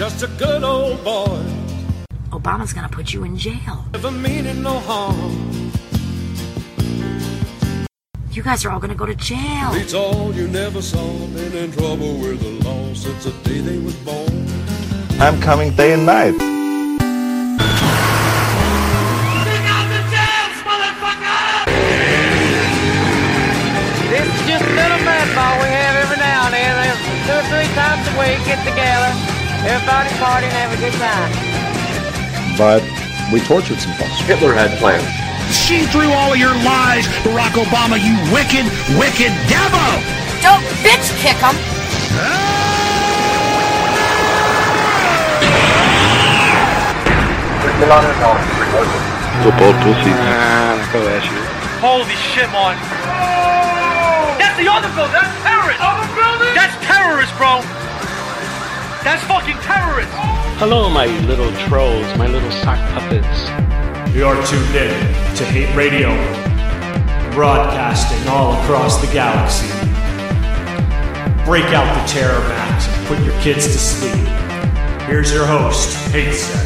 just a good old boy. Obama's gonna put you in jail. Never meaning no harm. You guys are all gonna go to jail. Beats all you never saw. Been in trouble with the law since the day they was born. I'm coming day and night. Stick out the jams, motherfucker! This is just a little mud ball we have every now and then. 2 or 3 times a week, get together, everybody party and have a good time. But we tortured some folks. Hitler had plans. See through all of your lies, Barack Obama, you wicked, wicked devil! Don't bitch kick him! Football pussy. Go at you. Holy shit, man. That's the other building. That's terrorist. Other building? That's terrorist, bro. That's fucking terrorist. Hello, my little trolls, my little sock puppets. You are tuned in to Hate Radio, broadcasting all across the galaxy. Break out the terror max and put your kids to sleep. Here's your host, Hate Set.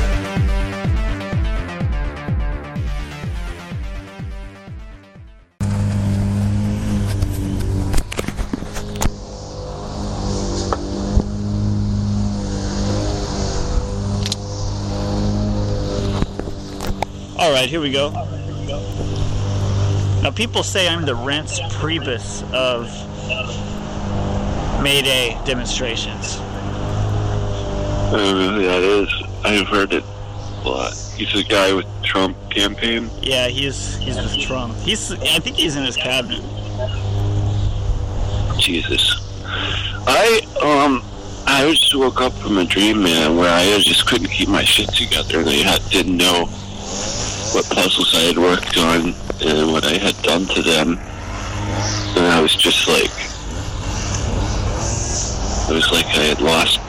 Alright, here we go. Now, people say I'm the Reince Priebus of May Day demonstrations. That is. I've heard it a lot. He's the guy with Trump campaign? Yeah, he's with Trump. I think he's in his cabinet. Jesus. I just woke up from a dream, man, where I just couldn't keep my shit together, and I didn't know what puzzles I had worked on and what I had done to them. And I was just like, it was like I had lost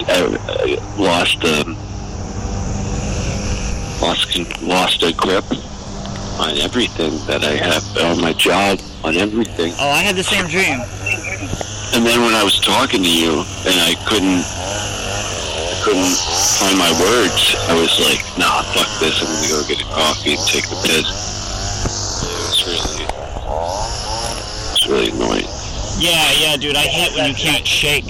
a grip on everything that I have, on my job, on everything. Oh, I had the same dream. And then when I was talking to you and I couldn't find my words, I was like, nah, fuck this, I'm gonna go get a coffee and take a piss. It's really annoying. Yeah, dude, I hate when you can't shake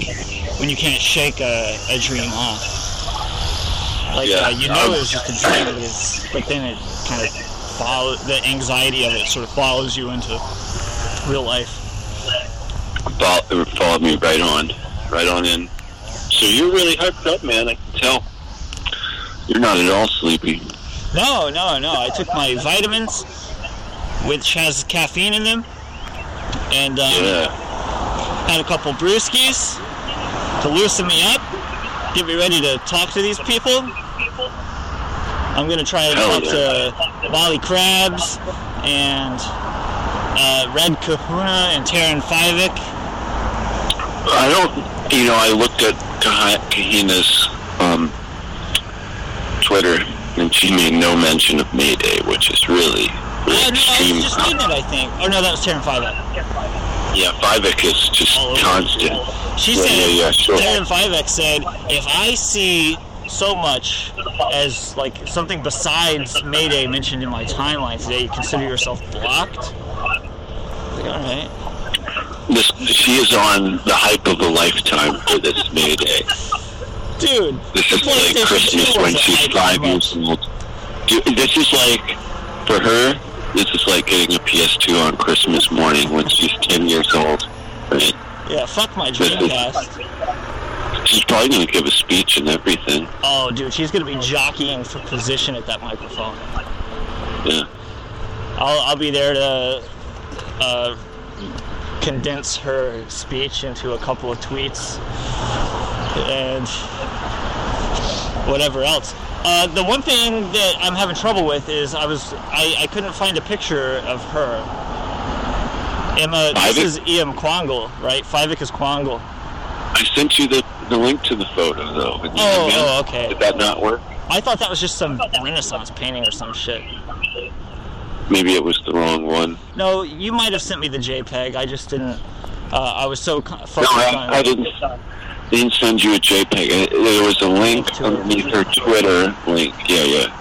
a dream off. Like, you know it was just a dream, but then it kind of the anxiety of it sort of follows you into real life. It followed me right on in. So you're really hyped up, man, I can tell. You're not at all sleepy. No. I took my vitamins, which has caffeine in them, and had a couple brewskis to loosen me up, get me ready to talk to these people. I'm going to try to talk to Molly Krabs and Red Kahuna and Taryn Fivik. I looked at Kahina's Twitter, and she made no mention of May Day, which is really extreme. I was just in it, I think. Oh, no, that was Taryn Fivik. Yeah, Fivik is just constant. She said, sure. Taryn Fivik said, if I see so much as, like, something besides May Day mentioned in my timeline today, you consider yourself blocked? I was like, alright. She is on the hype of a lifetime for this May Day. Dude, this is like Christmas when she's 5 years old. Dude, this is like, for her, this is like getting a PS2 on Christmas morning when she's 10 years old, right? Yeah, fuck my Dreamcast. She's probably going to give a speech and everything. Oh, dude, she's going to be jockeying for position at that microphone. Yeah. I'll be there to condense her speech into a couple of tweets and whatever else. The one thing that I'm having trouble with is I couldn't find a picture of her. Emma, this is E.M. Kwangel, right? Fivik is Kwangel. I sent you the link to the photo, though. Oh, okay. Did that not work? I thought that was just some Renaissance painting or some shit. Maybe it was the wrong one. No, you might have sent me the JPEG. I just didn't. I was so focused on. I didn't. They didn't send you a JPEG. There was a link underneath her Twitter link. Yeah.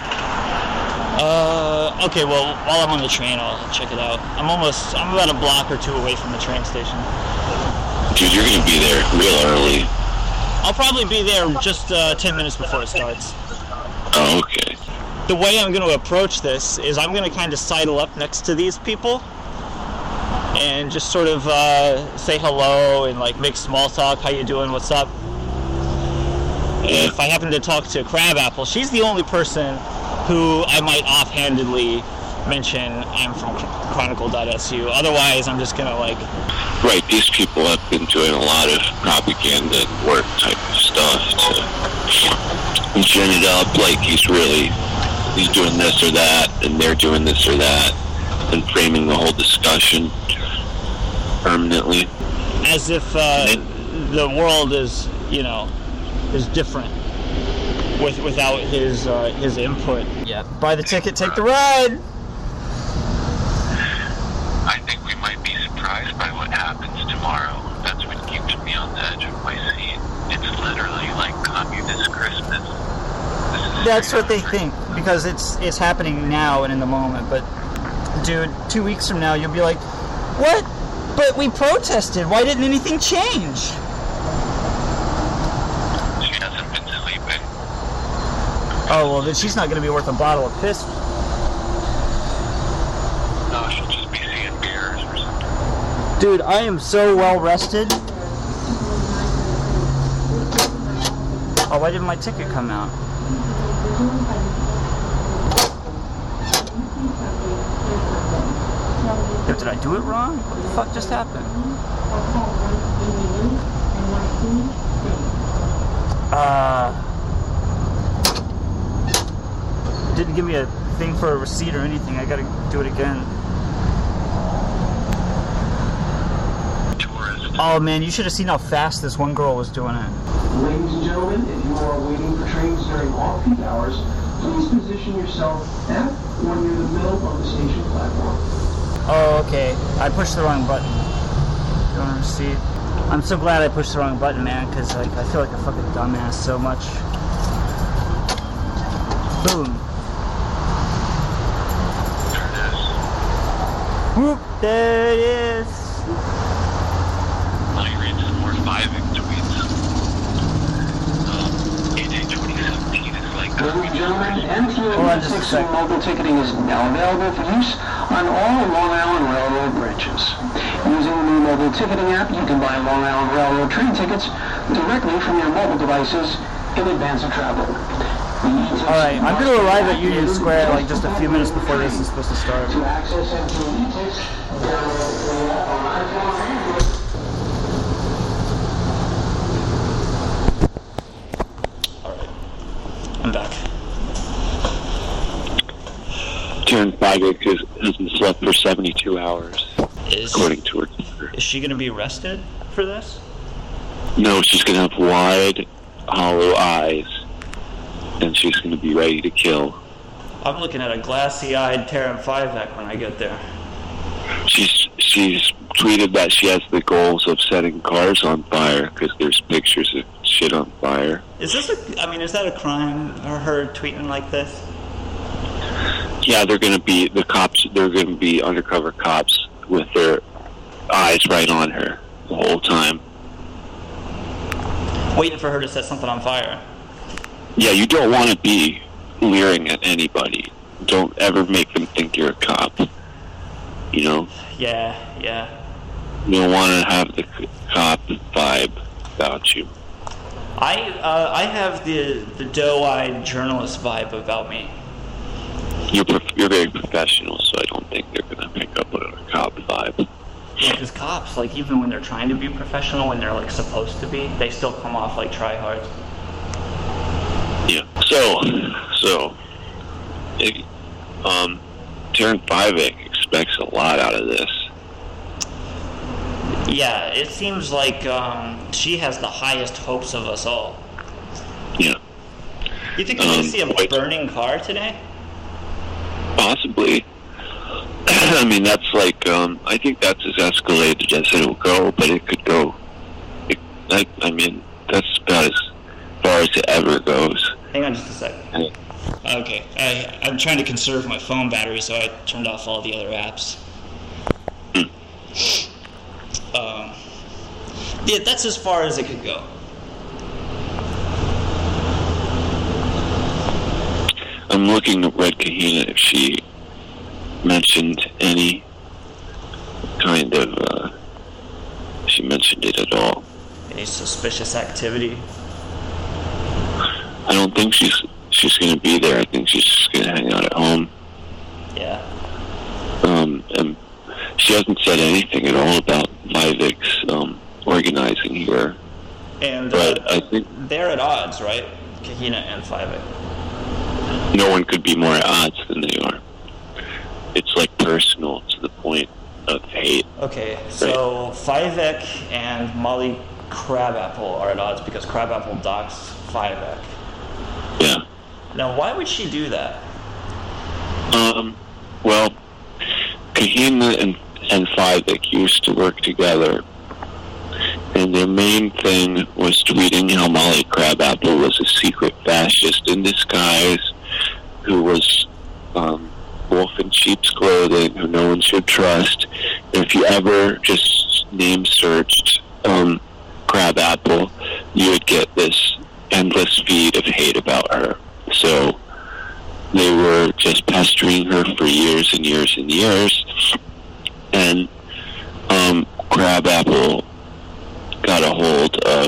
Okay, well, while I'm on the train, I'll check it out. I'm about a block or two away from the train station. Dude, you're gonna be there real early. I'll probably be there just 10 minutes before it starts. Oh, okay. The way I'm going to approach this is I'm going to kind of sidle up next to these people and just sort of say hello and like make small talk. How you doing? What's up? And if I happen to talk to Crabapple, she's the only person who I might offhandedly mention I'm from Chronicle.su. Otherwise, I'm just going to like... Right, these people have been doing a lot of propaganda work type of stuff to gin it up like he's doing this or that, and they're doing this or that, and framing the whole discussion permanently. As if the world is, is different without his input. Yeah. Buy the ticket, take the ride! I think we might be surprised by what happens tomorrow. That's what keeps me on the edge of my seat. It's literally like communist Christmas. That's what they think, because it's happening now and in the moment. But, dude, 2 weeks from now, you'll be like, what? But we protested. Why didn't anything change? She hasn't been sleeping. Oh, well, then she's not going to be worth a bottle of piss. No, she'll just be seeing mirrors or something. Dude, I am so well rested. Oh, why didn't my ticket come out? Did I do it wrong? What the fuck just happened? Didn't give me a thing for a receipt or anything. I gotta do it again. Oh man, you should have seen how fast this one girl was doing it. Ladies and gentlemen, if you are waiting for trains during off-peak hours, please position yourself at or near the middle of the station platform. Oh, okay. I pushed the wrong button. Don't want to see. I'm so glad I pushed the wrong button, man, because like I feel like a fucking dumbass so much. Boom. Whoop! There it is. Let me read some more Vivek tweets. AJ 2017 is like... Ladies and gentlemen, MTA mobile ticketing is now available for use on all Long Island Railroad bridges. Using the new mobile ticketing app, you can buy Long Island Railroad train tickets directly from your mobile devices in advance of travel. Alright, I'm going to arrive at Union Square like just a few minutes before this is supposed to start. To access MTA tickets, download the app on iPhone. I'm back. Karen Vivek hasn't slept for 72 hours, according to her Twitter. Is she going to be arrested for this? No, she's going to have wide, hollow eyes, and she's going to be ready to kill. I'm looking at a glassy-eyed Karen Vivek when I get there. She's tweeted that she has the goals of setting cars on fire because there's pictures of shit on fire. Is that a crime, or her tweeting like this? Yeah, they're going to be undercover cops with their eyes right on her the whole time. Waiting for her to set something on fire. Yeah, you don't want to be leering at anybody. Don't ever make them think you're a cop. You know? Yeah. You don't want to have the cop vibe about you. I have the doe-eyed journalist vibe about me. You're very professional, so I don't think they're going to pick up a cop vibe. Yeah, because cops, like, even when they're trying to be professional, when they're, like, supposed to be, they still come off like tryhards. Yeah. So, Karen Vivek expects a lot out of this. Yeah, it seems like she has the highest hopes of us all. Yeah. You think we're going to see a burning car today? Possibly. I mean, that's like, I think that's as escalated as it'll go, but it could go. I mean, that's about as far as it ever goes. Hang on just a second. Okay, I'm trying to conserve my phone battery, so I turned off all the other apps. Yeah, that's as far as it could go. I'm looking at Red Kahina if she mentioned any kind of, she mentioned it at all. Any suspicious activity? I don't think she's going to be there. I think she's just going to hang out at home. Yeah. And she hasn't said anything at all about Vivek's organizing here. And but I think they're at odds, right? Kahina and Vivek. No one could be more at odds than they are. It's like personal to the point of hate. Okay, so Vivek and Molly Crabapple are at odds because Crabapple docks Vivek. Yeah. Now, why would she do that? Well, Kahina and Vivek used to work together, and their main thing was tweeting how Molly Crabapple was a secret fascist in disguise, who was wolf in sheep's clothing, who no one should trust. And if you ever just name searched Crabapple, you would get this endless feed of hate about her. So they were just pestering her for years and years and years. And Crabapple got a hold of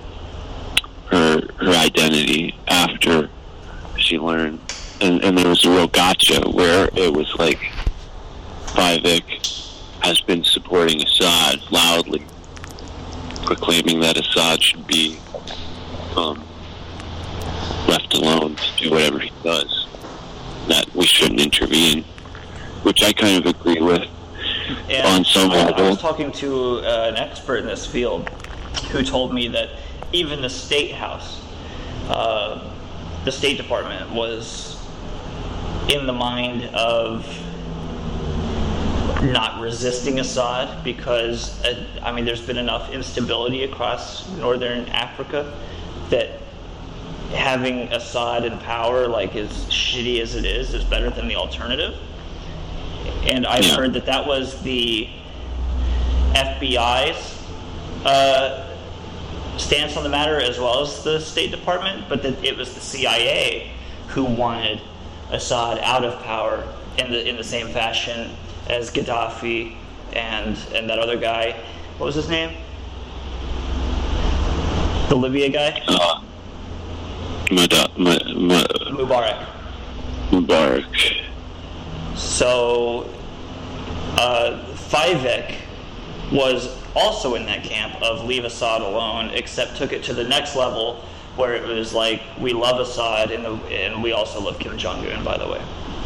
her identity after she learned. And there was a real gotcha where it was like Vivek has been supporting Assad loudly, proclaiming that Assad should be left alone to do whatever he does, that we shouldn't intervene, which I kind of agree with on some level. I was talking to an expert in this field who told me that even the State House, the State Department, was in the mind of not resisting Assad because, I mean, there's been enough instability across northern Africa that having Assad in power, like as shitty as it is better than the alternative. And I've heard that was the FBI's stance on the matter, as well as the State Department, but that it was the CIA who wanted Assad out of power in the same fashion as Gaddafi and that other guy. What was his name? The Libya guy? Mubarak. So Vivek was also in that camp of leave Assad alone, except took it to the next level where it was like, we love Assad and we also love Kim Jong-un, by the way.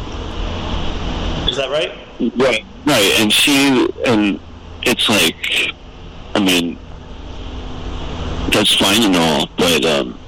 Is that right? Right. And it's like, I mean, that's fine and all, but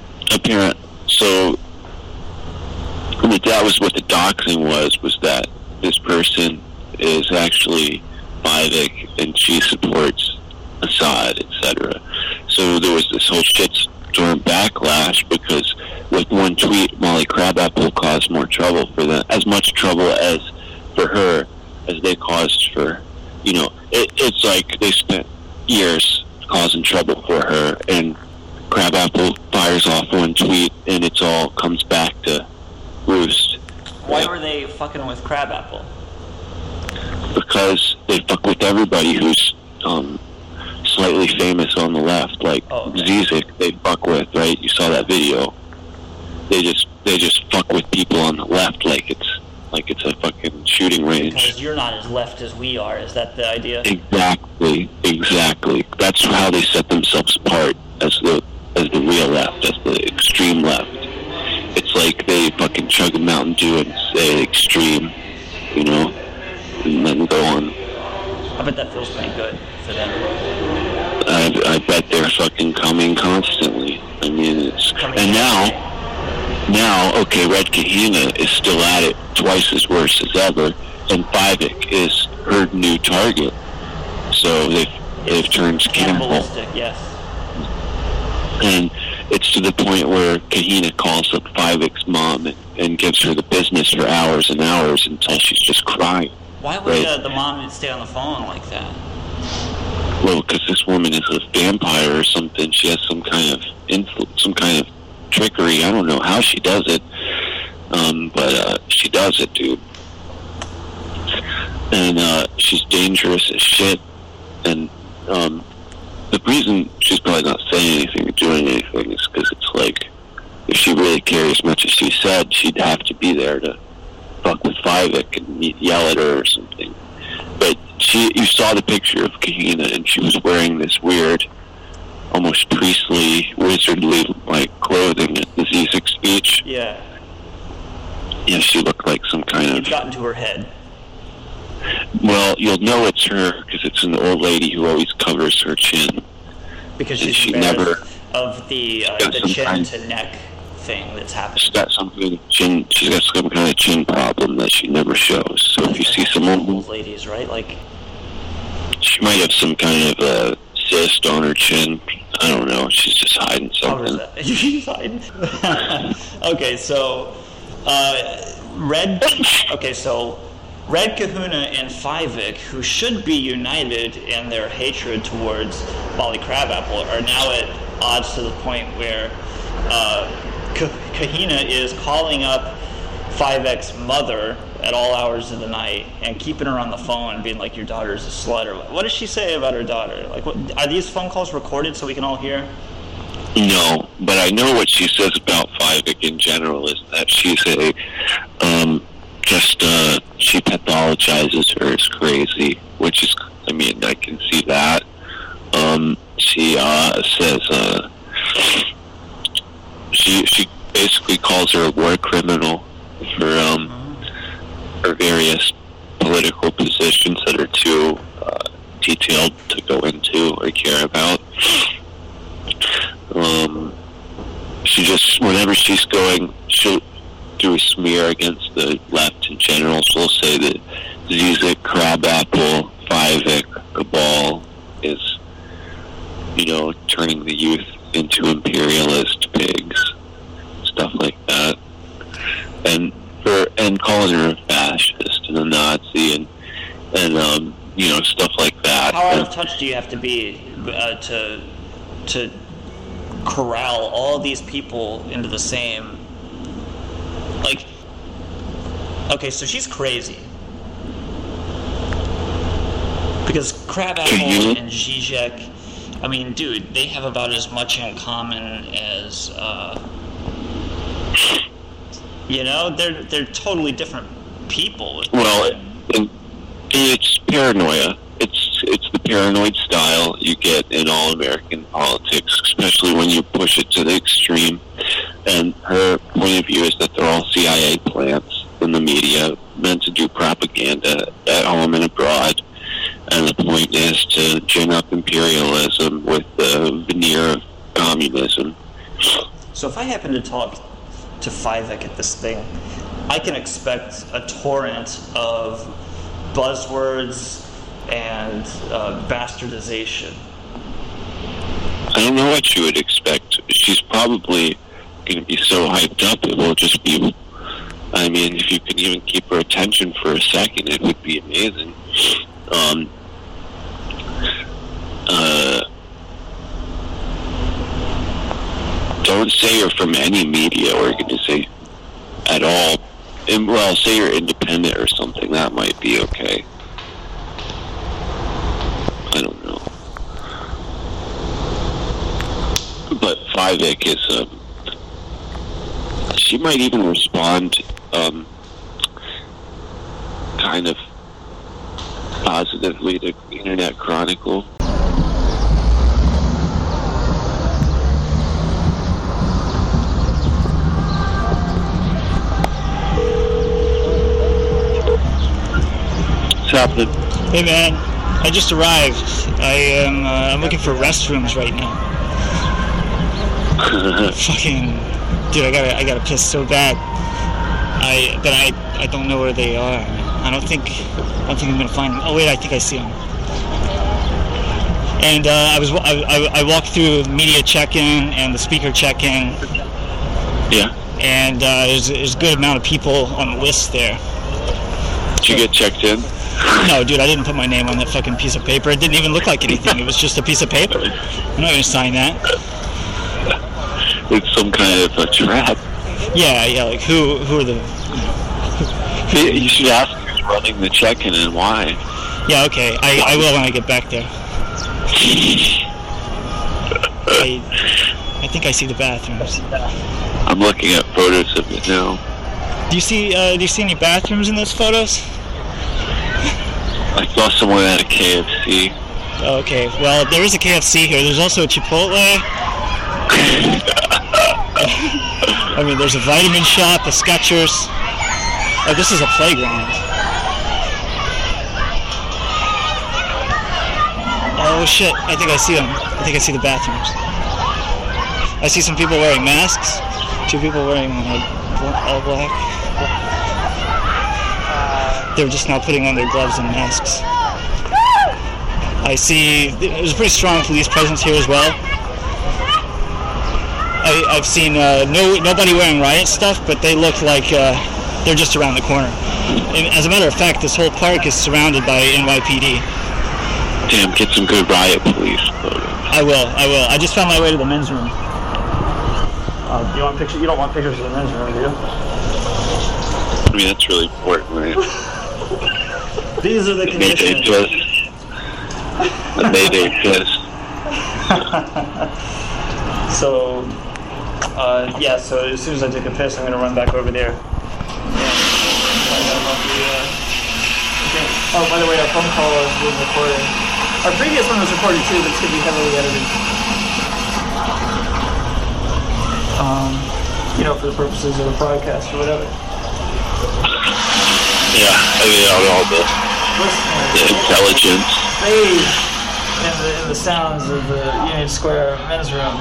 so that was what the doxing was that this person is actually Vivek and she supports Assad, etc. So there was this whole shitstorm backlash because with one tweet, Molly Crabapple caused more trouble for them, as much trouble as for her as they caused for, it's like they spent years causing trouble for her, and Crabapple fires off one tweet and it's all comes back to roost. Why were they fucking with Crabapple? Because they fuck with everybody who's slightly famous on the left, like Zizek. They fuck with, right? You saw that video. They just fuck with people on the left like it's a fucking shooting range. Because you're not as left as we are. Is that the idea? Exactly. That's how they set themselves apart as the real left, as the extreme left. It's like they fucking chug a Mountain Dew and say extreme, and then go on. I bet that feels pretty good for them. I bet they're fucking coming constantly. I mean, now, okay, Red Kahina is still at it, twice as worse as ever, and Vivek is her new target. So they've turned cannibalistic, yes. And it's to the point where Kahina calls up Fivek's mom and gives her the business for hours and hours until she's just crying. Why would the mom stay on the phone like that? Well, because this woman is a vampire or something. She has some kind of trickery. I don't know how she does it, but she does it, dude. And she's dangerous as shit. And the reason she's probably not saying anything or doing anything is because it's like, if she really cared as much as she said, she'd have to be there to fuck with Fivek and yell at her or something. But you saw the picture of Kahina, and she was wearing this weird, almost priestly, wizardly like clothing at the Zizek speech. Yeah. Yeah, she looked like some kind of... It got into her head. Well, you'll know it's her because it's an old lady who always covers her chin. Because she never of the chin to neck thing that's happening. She's got some kind of chin. She's got some kind of chin problem that she never shows. So if you see someone, old ladies, right? Like she might have some kind of a cyst on her chin. I don't know. She's just hiding something. She's hiding. Okay, so Red Kahuna and Fivek, who should be united in their hatred towards Molly Crabapple, are now at odds to the point where Kahina is calling up Fivek's mother at all hours of the night and keeping her on the phone, being like, "Your daughter's a slut." Or what does she say about her daughter? Like, are these phone calls recorded so we can all hear? No, but I know what she says about Fivek in general is that she's she pathologizes her as crazy, which is, I mean, I can see that. She says she basically calls her a war criminal for her various political positions that are too detailed to go into or care about. She just, whenever she's going, she'll do a smear against the left in general. She'll say that Zizek, Crabapple, Fivek, Cabal is, turning the youth into imperialist pigs, stuff like that, and calling her a fascist and a Nazi and stuff like that. How out of touch do you have to be to corral all these people into the same? Like, okay, so she's crazy. Because Crabapple and Zizek, I mean, dude, they have about as much in common as, they're totally different people. Well, it's paranoia. It's the paranoid style you get in all American politics, especially when you push it to the extreme. And her point of view is that they're all CIA plants in the media, meant to do propaganda at home and abroad. And the point is to gin up imperialism with the veneer of communism. So if I happen to talk to Fivek at this thing, I can expect a torrent of buzzwords and bastardization. I don't know what you would expect. She's probably going to be so hyped up it will just be... I mean, if you can even keep her attention for a second, it would be amazing. Don't say you're from any media organization at all. And, well, say you're independent or something. That might be okay. I don't know. But Fivek is... she might even respond kind of positively to Internet Chronicle. What's happening? Hey man, I just arrived. I'm looking for restrooms right now. Fucking dude, I gotta piss so bad. I don't know where they are. I don't think I'm gonna find them. Oh wait, I think I see them. And I walked through media check-in and the speaker check-in. Yeah. And there's a good amount of people on the list there. Did you get checked in? No, dude, I didn't put my name on that fucking piece of paper. It didn't even look like anything. It was just a piece of paper. I'm not going to sign that. It's some kind of a trap. Yeah, like who are the... You should ask who's running the check-in and why. Yeah, okay, I will when I get back there. I think I see the bathrooms. I'm looking at photos of it now. Do you see any bathrooms in those photos? I saw someone at a KFC. Okay, well, there is a KFC here. There's also a Chipotle. I mean, there's a vitamin shop, a Skechers. Oh, this is a playground. Oh shit, I think I see them. I think I see the bathrooms. I see some people wearing masks. 2 people wearing all black. They're just now putting on their gloves and masks. I see there's a pretty strong police presence here as well. I've seen nobody wearing riot stuff, but they look like they're just around the corner. And as a matter of fact, this whole park is surrounded by NYPD. Damn, get some good riot police photos. I will. I just found my way to the men's room. You want pictures? You don't want pictures of the men's room, do you? I mean, that's really important, right? These are the conditions. The Mayday exist. So, yeah, so as soon as I take a piss, I'm going to run back over there. Oh, by the way, our phone call was recorded. Our previous one was recorded too, but it's going to be heavily edited. For the purposes of the podcast or whatever. Yeah, I mean, all the intelligence. In the sounds of the Union Square men's room.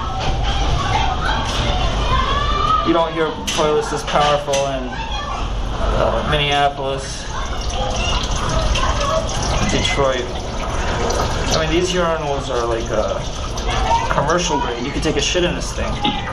You don't hear toilets as powerful in Minneapolis, Detroit. I mean, these urinals are like commercial grade. You could take a shit in this thing.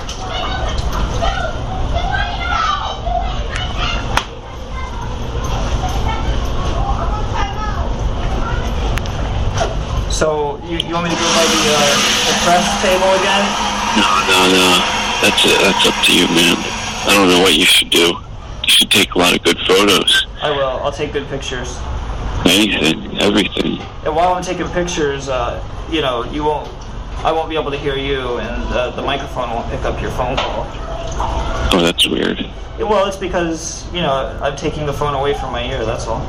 So, you want me to go by the press table again? No. That's up to you, man. I don't know what you should do. You should take a lot of good photos. I will. I'll take good pictures. Anything, everything. And while I'm taking pictures, I won't be able to hear you, and the microphone won't pick up your phone call. Oh, that's weird. Well, it's because, I'm taking the phone away from my ear, that's all.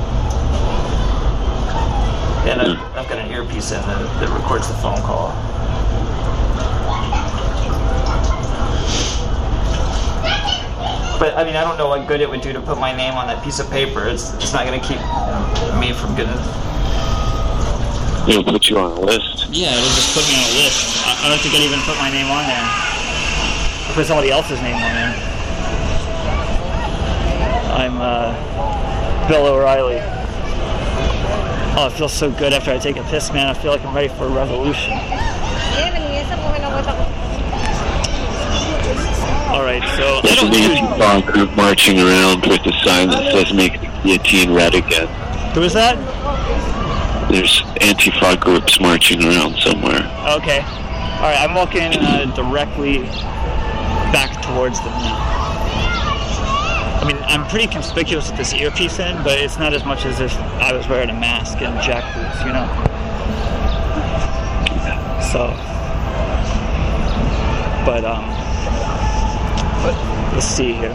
And I've got an earpiece in that records the phone call. But, I mean, I don't know what good it would do to put my name on that piece of paper. It's not going to keep me from getting... It'll put you on a list. Yeah, it'll just put me on a list. I don't think I'd even put my name on there. I'll put somebody else's name on there. I'm Bill O'Reilly. Oh, it feels so good after I take a piss, man. I feel like I'm ready for a revolution. Alright, so... There's an Antifa group marching around with a sign that says "Make the guillotine red again." Who is that? There's Antifa groups marching around somewhere. Okay. Alright, I'm walking directly back towards them now. I mean, I'm pretty conspicuous with this earpiece in, but it's not as much as if I was wearing a mask and jack boots, So, but let's see here.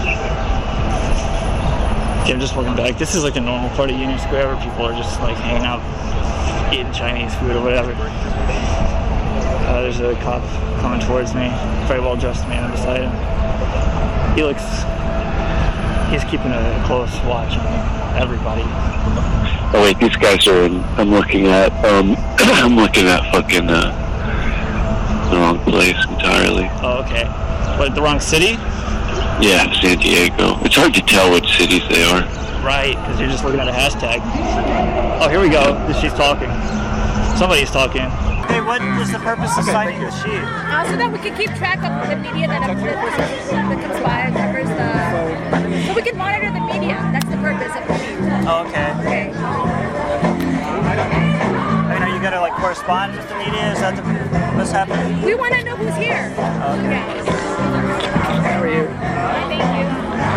Okay, I'm just walking back. This is like the normal part of Union Square where people are just like hanging out, eating Chinese food or whatever. There's a cop coming towards me, very well dressed man beside him. He's keeping a close watch on everybody. Oh wait, these guys are in. I'm looking at fucking the wrong place entirely. Oh, okay. What, the wrong city? Yeah, San Diego. It's hard to tell which cities they are. Right, because you're just looking at a hashtag. Oh, here we go. She's talking. Somebody's talking. Hey, what is the purpose of signing the sheet? So that we can keep track of the media that conspires, covers the... So we can monitor the media. That's the purpose of the sheet. Oh, okay. Okay. I mean, are you going to, like, correspond with the media? Is that what's happening? We want to know who's here. Okay. How are you? Thank you.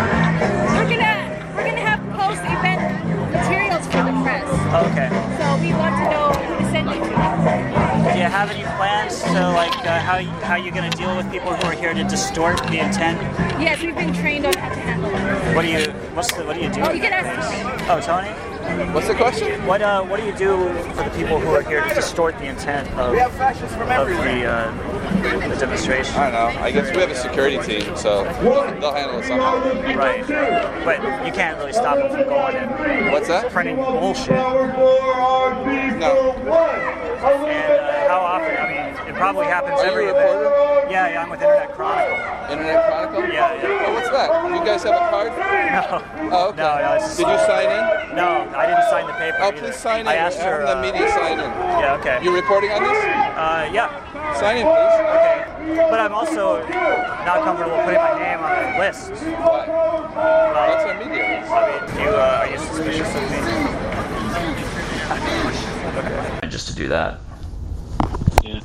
We're gonna have post-event materials for the press. Okay. So we want to know who to send you to. Do you have any plans to, like, how you going to deal with people who are here to distort the intent? Yes, we've been trained on how to handle it. What do you do? Oh, you can ask Tony. Oh, Tony? What's the question? What do you do for the people who are here to distort the intent of the demonstration? I don't know. I guess we have a security team, so they'll handle it somehow. Right. But you can't really stop them from going and What's that? printing bullshit. No. And how often? I mean, it probably happens every Are you a reporter? Yeah, I'm with Internet Chronicle. Internet Chronicle? Yeah. Oh, what's that? You guys have a card? No. Oh, okay. No, Did you sign in? No, I didn't sign the paper. Oh, either. please sign in. I asked her. Have the media sign in. Yeah, okay. You reporting on this? Yeah. Sign in, please. Okay. But I'm also not comfortable putting my name on the list. Why? That's our media list. I mean, are you suspicious of me? Okay. Just to do that. Yeah.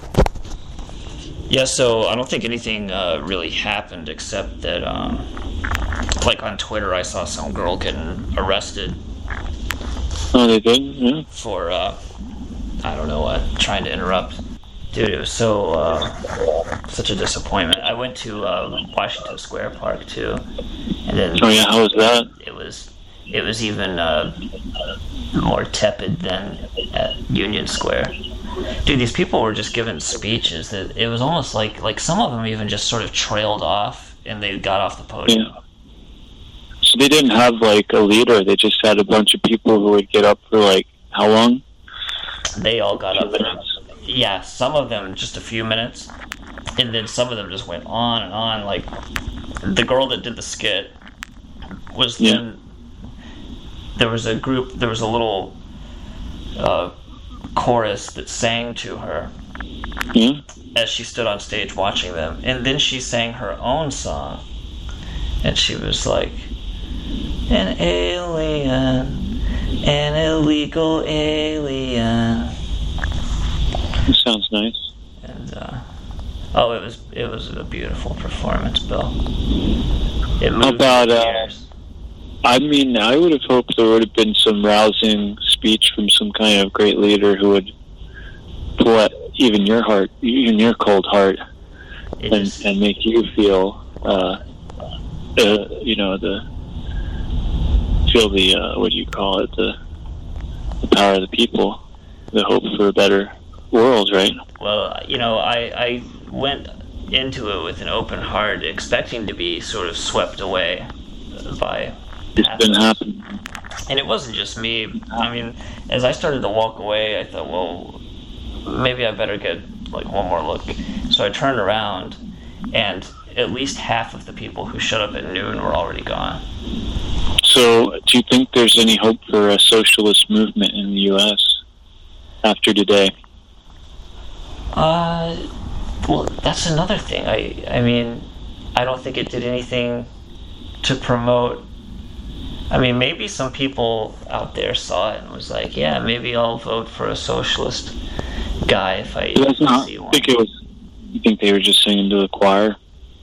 Yeah, so I don't think anything really happened except that, like on Twitter, I saw some girl getting arrested. Oh, they did? Yeah. For, I don't know what, trying to interrupt. Dude, it was so, such a disappointment. I went to Washington Square Park, too. And then... Oh, yeah, how was that? It was even more tepid than at Union Square. Dude, these people were just giving speeches that it was almost like some of them even just sort of trailed off and they got off the podium. Yeah. So they didn't have like a leader, they just had a bunch of people who would get up for like how long? They all got up. Yeah, some of them just a few minutes, and then some of them just went on and on. Like the girl that did the skit was then there was a little chorus that sang to her as she stood on stage watching them, and then she sang her own song, and she was like, an alien, an illegal alien. That sounds nice. And it was a beautiful performance, Bill. How about I mean, I would have hoped there would have been some rousing speech from some kind of great leader who would pull at even your heart, even your cold heart, and make you feel, what do you call it, the power of the people, the hope for a better world, right? Well, I went into it with an open heart, expecting to be sort of swept away by... It's been happening. And it wasn't just me. I mean, as I started to walk away, I thought, well, maybe I better get like one more look. So I turned around, and at least half of the people who showed up at noon were already gone. So, do you think there's any hope for a socialist movement in the U.S. after today? Well, that's another thing. I mean, I don't think it did anything to promote. I mean, maybe some people out there saw it and was like, yeah, maybe I'll vote for a socialist guy if I see one. You think they were just singing to the choir?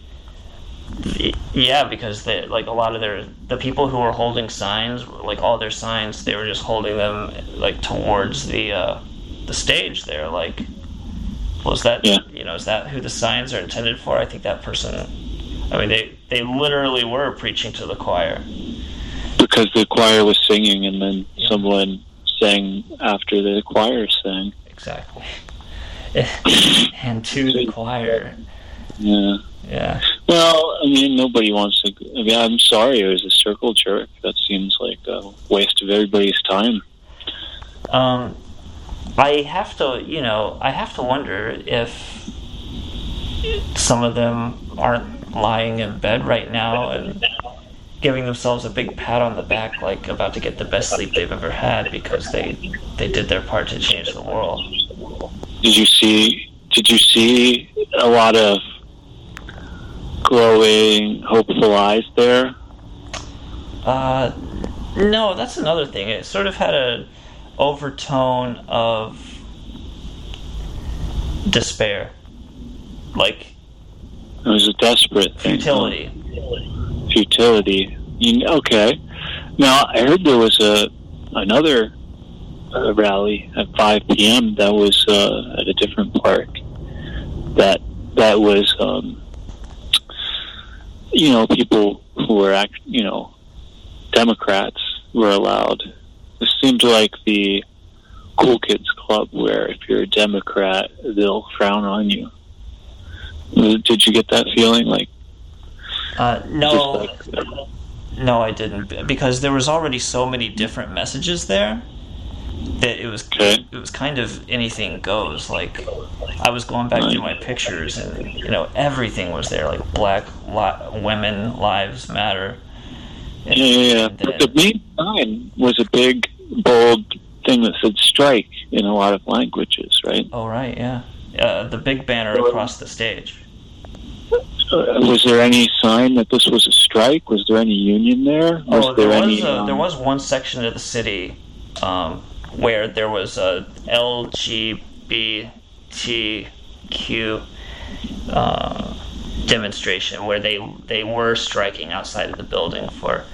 Yeah, because a lot of the people who were holding signs, like all their signs, they were just holding them like towards the stage there. Like, was that is that who the signs are intended for? I think that person. I mean, they literally were preaching to the choir. Because the choir was singing, and then someone sang after the choir sang. Exactly. And to the choir. Yeah. Yeah. Well, I mean, nobody wants to... I mean, I'm sorry it was a circle jerk. That seems like a waste of everybody's time. I have to wonder if some of them aren't lying in bed right now and giving themselves a big pat on the back, like about to get the best sleep they've ever had because they did their part to change the world. Did you see a lot of glowing, hopeful eyes there? No, that's another thing. It sort of had an overtone of despair. Like, it was a desperate thing. Futility. Okay. Now, I heard there was another rally at 5 p.m. that was at a different park. That was, people who were, Democrats were allowed. It seemed like the cool kids club where if you're a Democrat, they'll frown on you. Did you get that feeling? No, I didn't, because there was already so many different messages there that it was kind of anything goes. Like, I was going back through my pictures, and everything was there, like Black women lives matter. But the main sign was a big, bold thing that said "strike" in a lot of languages, right? Oh, right, yeah. The big banner across the stage. Was there any sign that this was a strike? Was there any union there? There was one section of the city where there was a LGBTQ demonstration where they were striking outside of the building for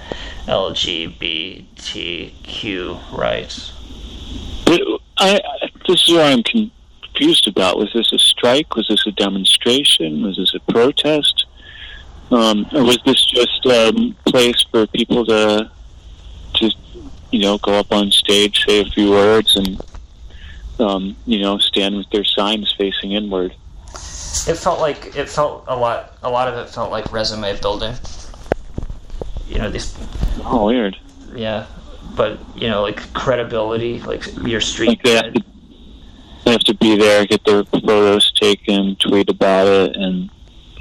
LGBTQ rights. This is what I'm confused about. Was this a strike? Was this a demonstration? Was this a protest? Or was this just a place for people to go up on stage, say a few words, and stand with their signs facing inward? A lot of it felt like resume building. These. Oh, weird. Yeah, but like credibility, like your street cred. They have to be there, get their photos taken, tweet about it, and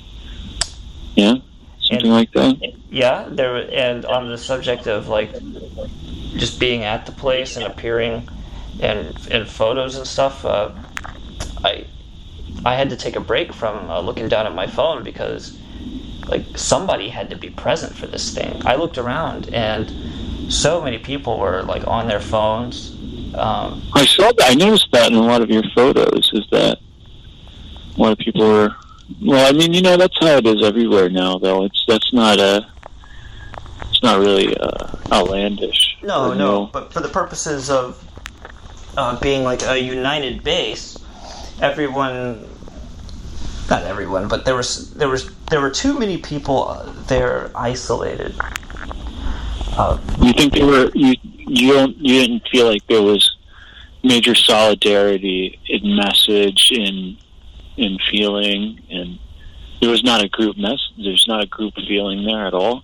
something like that. Yeah, and on the subject of like just being at the place and appearing in photos and stuff, I had to take a break from looking down at my phone because like somebody had to be present for this thing. I looked around and so many people were like on their phones. I saw that. I noticed that in a lot of your photos. Is that a lot of people were? Well, I mean, that's how it is everywhere now. Though it's not really outlandish. No. But for the purposes of being like a united base, not everyone, but there were too many people there isolated. You think they were? You didn't feel like there was major solidarity in message, in feeling, and there was not a group there's not a group feeling there at all?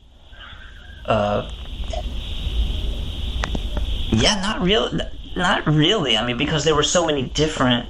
Yeah, not really. I mean, because there were so many different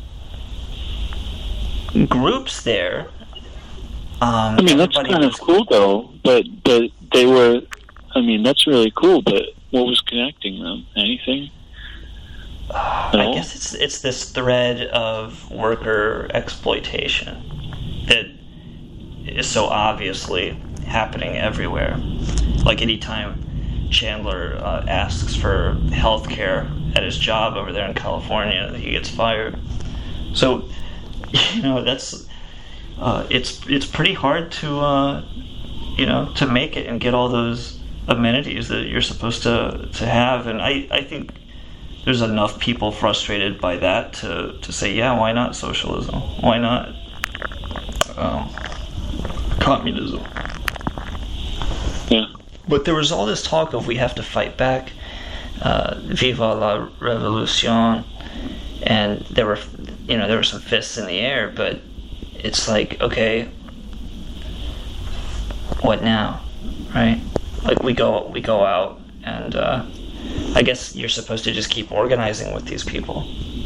groups there. I mean, that's kind of cool, though. But they were. I mean, that's really cool. But what was connecting them? Anything? I guess it's this thread of worker exploitation that is so obviously happening everywhere. Like anytime Chandler asks for health care at his job over there in California, he gets fired. So, that's it's pretty hard to to make it and get all those amenities that you're supposed to have. And I think there's enough people frustrated by that to say, yeah, why not socialism? Why not communism? Yeah. But there was all this talk of we have to fight back, viva la revolution, and there were some fists in the air, but it's like, okay, what now, right? Like we go out, and I guess you're supposed to just keep organizing with these people.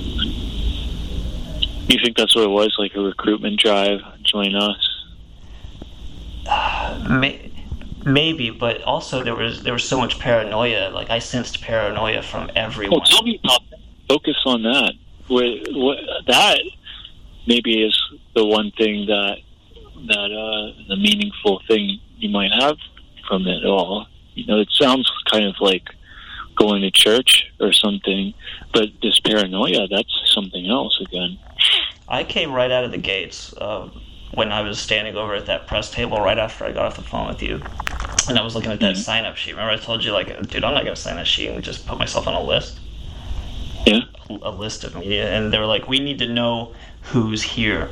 You think that's what it was, like a recruitment drive? Join us. Maybe, but also there was so much paranoia. Like, I sensed paranoia from everyone. Well, tell me about that. Focus on that. That maybe is the one thing that the meaningful thing you might have from it all. You know, it sounds kind of like going to church or something, but this paranoia, that's something else again. I came right out of the gates when I was standing over at that press table right after I got off the phone with you, and I was looking at that sign-up sheet. Remember I told you, like, dude, I'm not going to sign that sheet and just put myself on a list? Yeah. A list of media, and they were like, we need to know who's here.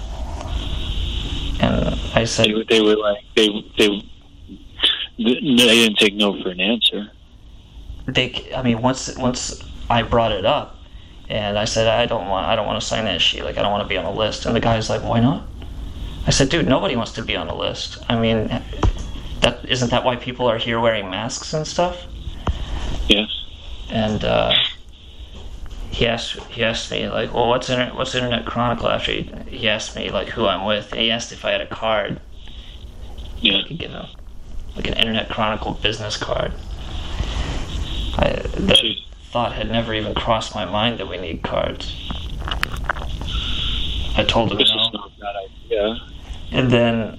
And I said... They were like, they didn't take no for an answer. Once I brought it up, and I said, I don't want to sign that sheet. Like, I don't want to be on the list. And the guy's like, why not? I said, dude, nobody wants to be on the list. I mean, isn't that why people are here wearing masks and stuff? Yes. And he asked me, like, well, what's Internet Chronicle? After he asked me, like, who I'm with, and he asked if I had a card. Yeah. I could get like an Internet Chronicle business card. The thought had never even crossed my mind that we need cards. I told him this no. Is not a bad idea. And then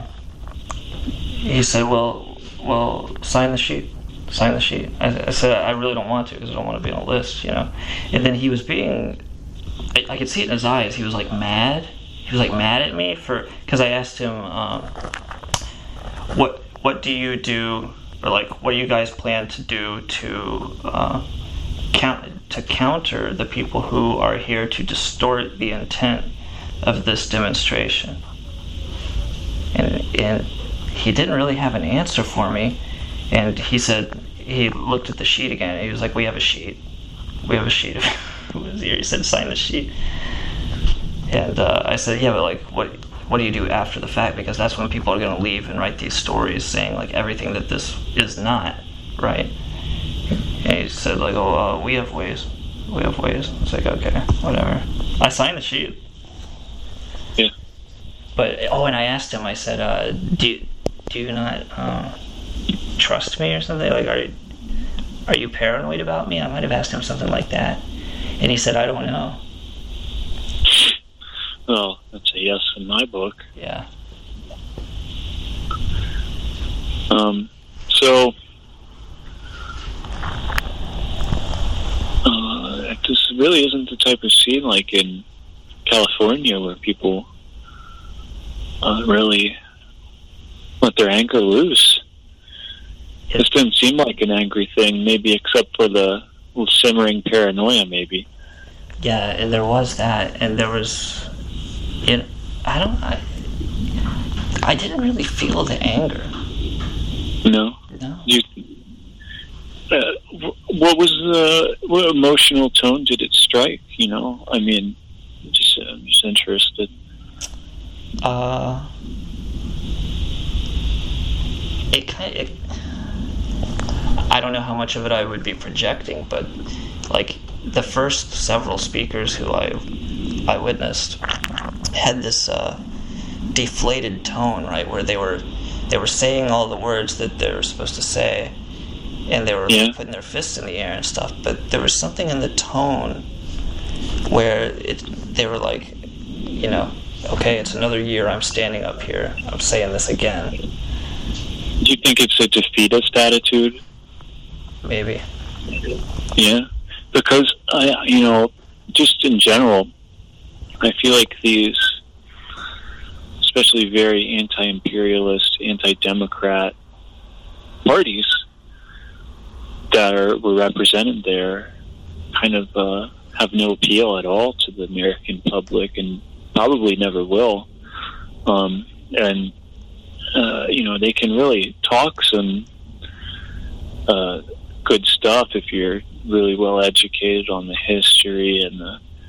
he said, well, sign the sheet. Sign the sheet. I said, I really don't want to because I don't want to be on a list, you know. And then he was being, I could see it in his eyes. He was like mad. He was like mad at me because I asked him, what do you do, or like what do you guys plan to do to counter the people who are here to distort the intent of this demonstration? And he didn't really have an answer for me. And he said, he looked at the sheet again, and he was like, we have a sheet. We have a sheet of who was here. He said, sign the sheet. And I said, yeah, but like, what do you do after the fact? Because that's when people are going to leave and write these stories saying, like, everything that this is not, right? And he said, like, oh, we have ways. We have ways. It's like, okay, whatever. I signed the sheet. Yeah. But, and I asked him, I said, do you not trust me or something? Like, are you paranoid about me? I might have asked him something like that. And he said, I don't know. Well, that's a yes in my book. Yeah. So, this really isn't the type of scene like in California where people really let their anger loose. This didn't seem like an angry thing, maybe except for the simmering paranoia, maybe. Yeah, and there was that, and there was... I didn't really feel the anger. No? No. What emotional tone did it strike, you know? I mean, I'm just interested. I don't know how much of it I would be projecting, but like the first several speakers who I witnessed had this deflated tone, right, where they were saying all the words that they were supposed to say, and they were putting their fists in the air and stuff, but there was something in the tone where they were like, you know, okay, it's another year, I'm standing up here, I'm saying this again. Do you think it's a defeatist attitude? Maybe. Yeah, because just in general, I feel like these, especially very anti-imperialist, anti-democrat parties that were represented there, kind of have no appeal at all to the American public, and probably never will. They can really talk some good stuff if you're really well educated on the history and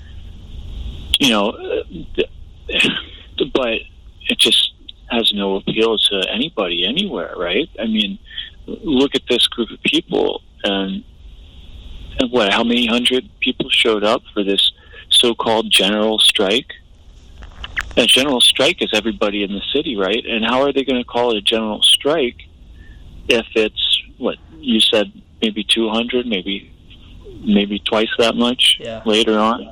but it just has no appeal to anybody anywhere, right? I mean, look at this group of people and how many hundred people showed up for this so-called general strike? A general strike is everybody in the city, right? And how are they going to call it a general strike if it's what you said, maybe 200, maybe twice that much later on.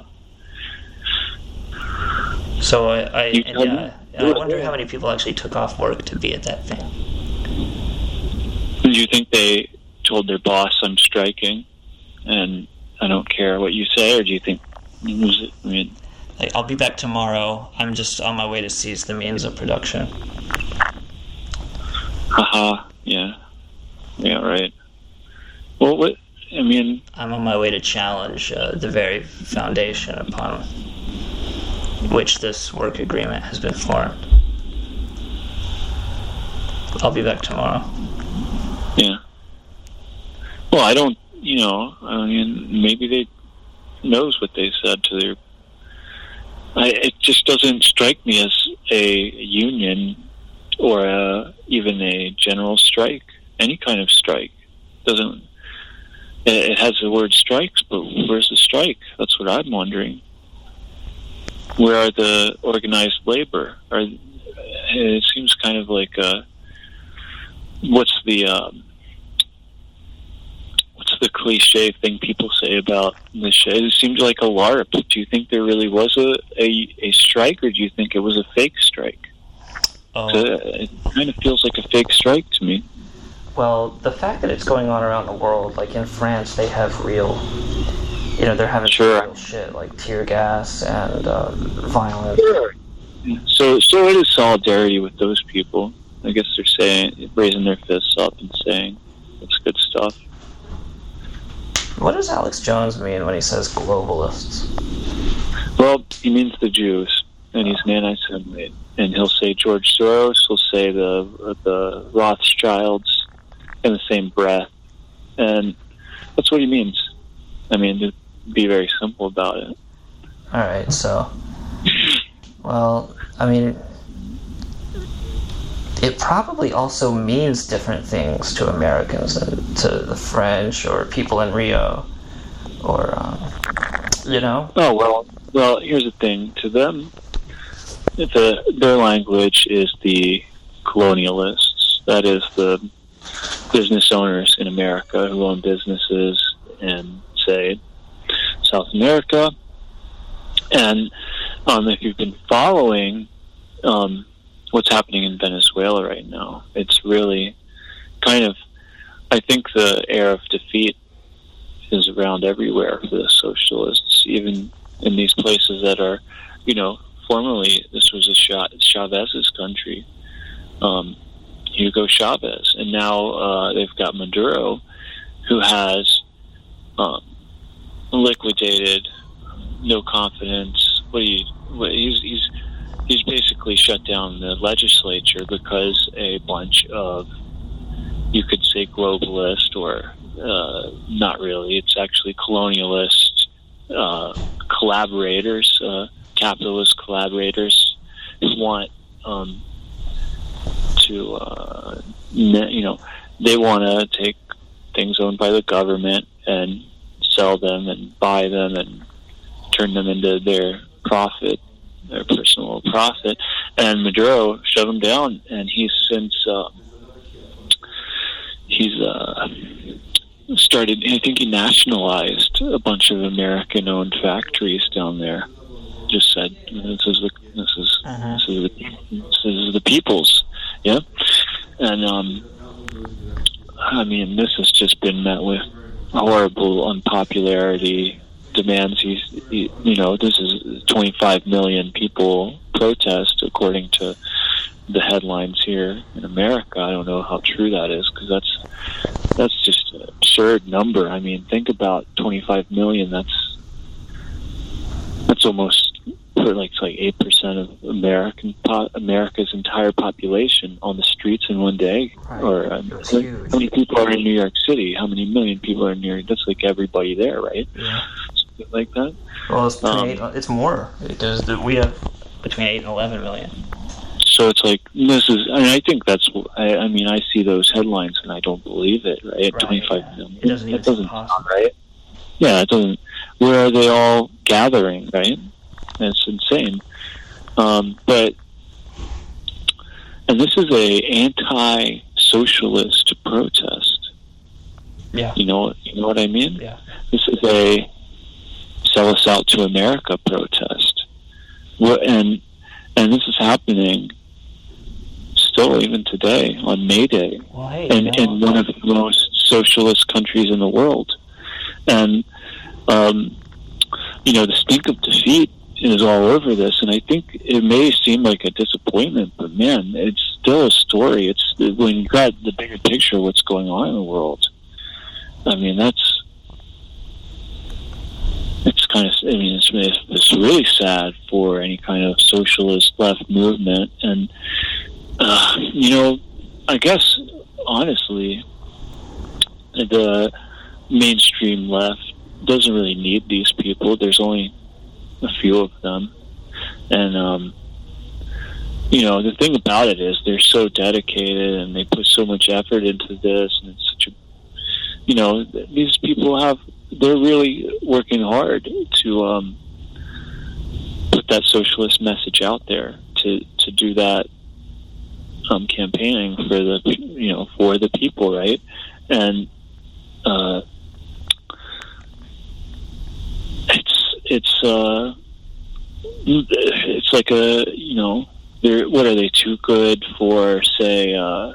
So I wonder how many people actually took off work to be at that thing. Do you think they told their boss, "I'm striking, and I don't care what you say," or do you think? Like, I'll be back tomorrow. I'm just on my way to seize the means of production. Yeah, right. Well, I'm on my way to challenge the very foundation upon which this work agreement has been formed. I'll be back tomorrow. Yeah. Well, I don't, maybe they knows what they said to their... it just doesn't strike me as a union or even a general strike. Any kind of strike doesn't... It has the word strikes, but where's the strike? That's what I'm wondering. Where are the organized labor? It seems kind of like what's the cliche thing people say about this shit? It seems like a LARP. Do you think there really was a strike, or do you think it was a fake strike? It kind of feels like a fake strike to me. Well, the fact that it's going on around the world, like in France, they have real, they're having real shit like tear gas and violence. Sure. So it is solidarity with those people. I guess they're saying, raising their fists up and saying it's good stuff. What does Alex Jones mean when he says globalists? Well, he means the Jews, and he's an anti-Semite. And he'll say George Soros, he'll say the Rothschilds in the same breath. And that's what he means. I mean, to be very simple about it. Alright, so... Well, I mean... It probably also means different things to Americans than to the French or people in Rio, or Oh well. Here's the thing: to them, their language is the colonialists. That is the business owners in America who own businesses in, say, South America. And if you've been following what's happening in Venezuela right now, it's really kind of, I think the air of defeat is around everywhere for the socialists, even in these places that are, formerly this was Chavez's country, Hugo Chavez, and now they've got Maduro, who has liquidated, no confidence. He's basically shut down the legislature because a bunch of, you could say, globalist, or not really, it's actually colonialist collaborators, capitalist collaborators who want they want to take things owned by the government and sell them and buy them and turn them into their profit, their personal profit. And Maduro shut them down, and he's since started, I think he nationalized a bunch of American-owned factories down there. Just said, this is the people's, yeah. And I mean, this has just been met with horrible unpopularity, demands. This is 25 million people protest, according to the headlines here in America. I don't know how true that is, because that's just an absurd number. I mean, think about 25 million. That's almost it's like 8% of America's entire population on the streets in one day. Right. Or how many people are in New York City? How many million people are in New York? That's like everybody there, right? Yeah. Something like that. Well, it's more. We have between 8 and 11 million. So it's like, I think that's, I mean, I see those headlines and I don't believe it, right? Right, 25 million. It doesn't even sound possible. right. Yeah, it doesn't. Where are they all gathering, right? It's insane. And this is a socialist protest. Yeah. You know what I mean? Yeah. This is a sell us out to America protest. And this is happening still even today on May Day, well, hey, in one of the most socialist countries in the world. And the stink of defeat is all over this, and I think it may seem like a disappointment, but man, it's still a story. It's when you got the bigger picture of what's going on in the world. I mean, it's really sad for any kind of socialist left movement, and I guess honestly, the mainstream left doesn't really need these people. There's only a few of them, and the thing about it is they're so dedicated and they put so much effort into this, and it's such a these people they're really working hard to put that socialist message out there, to do that campaigning for the people, right? And it's like what are they too good for, say,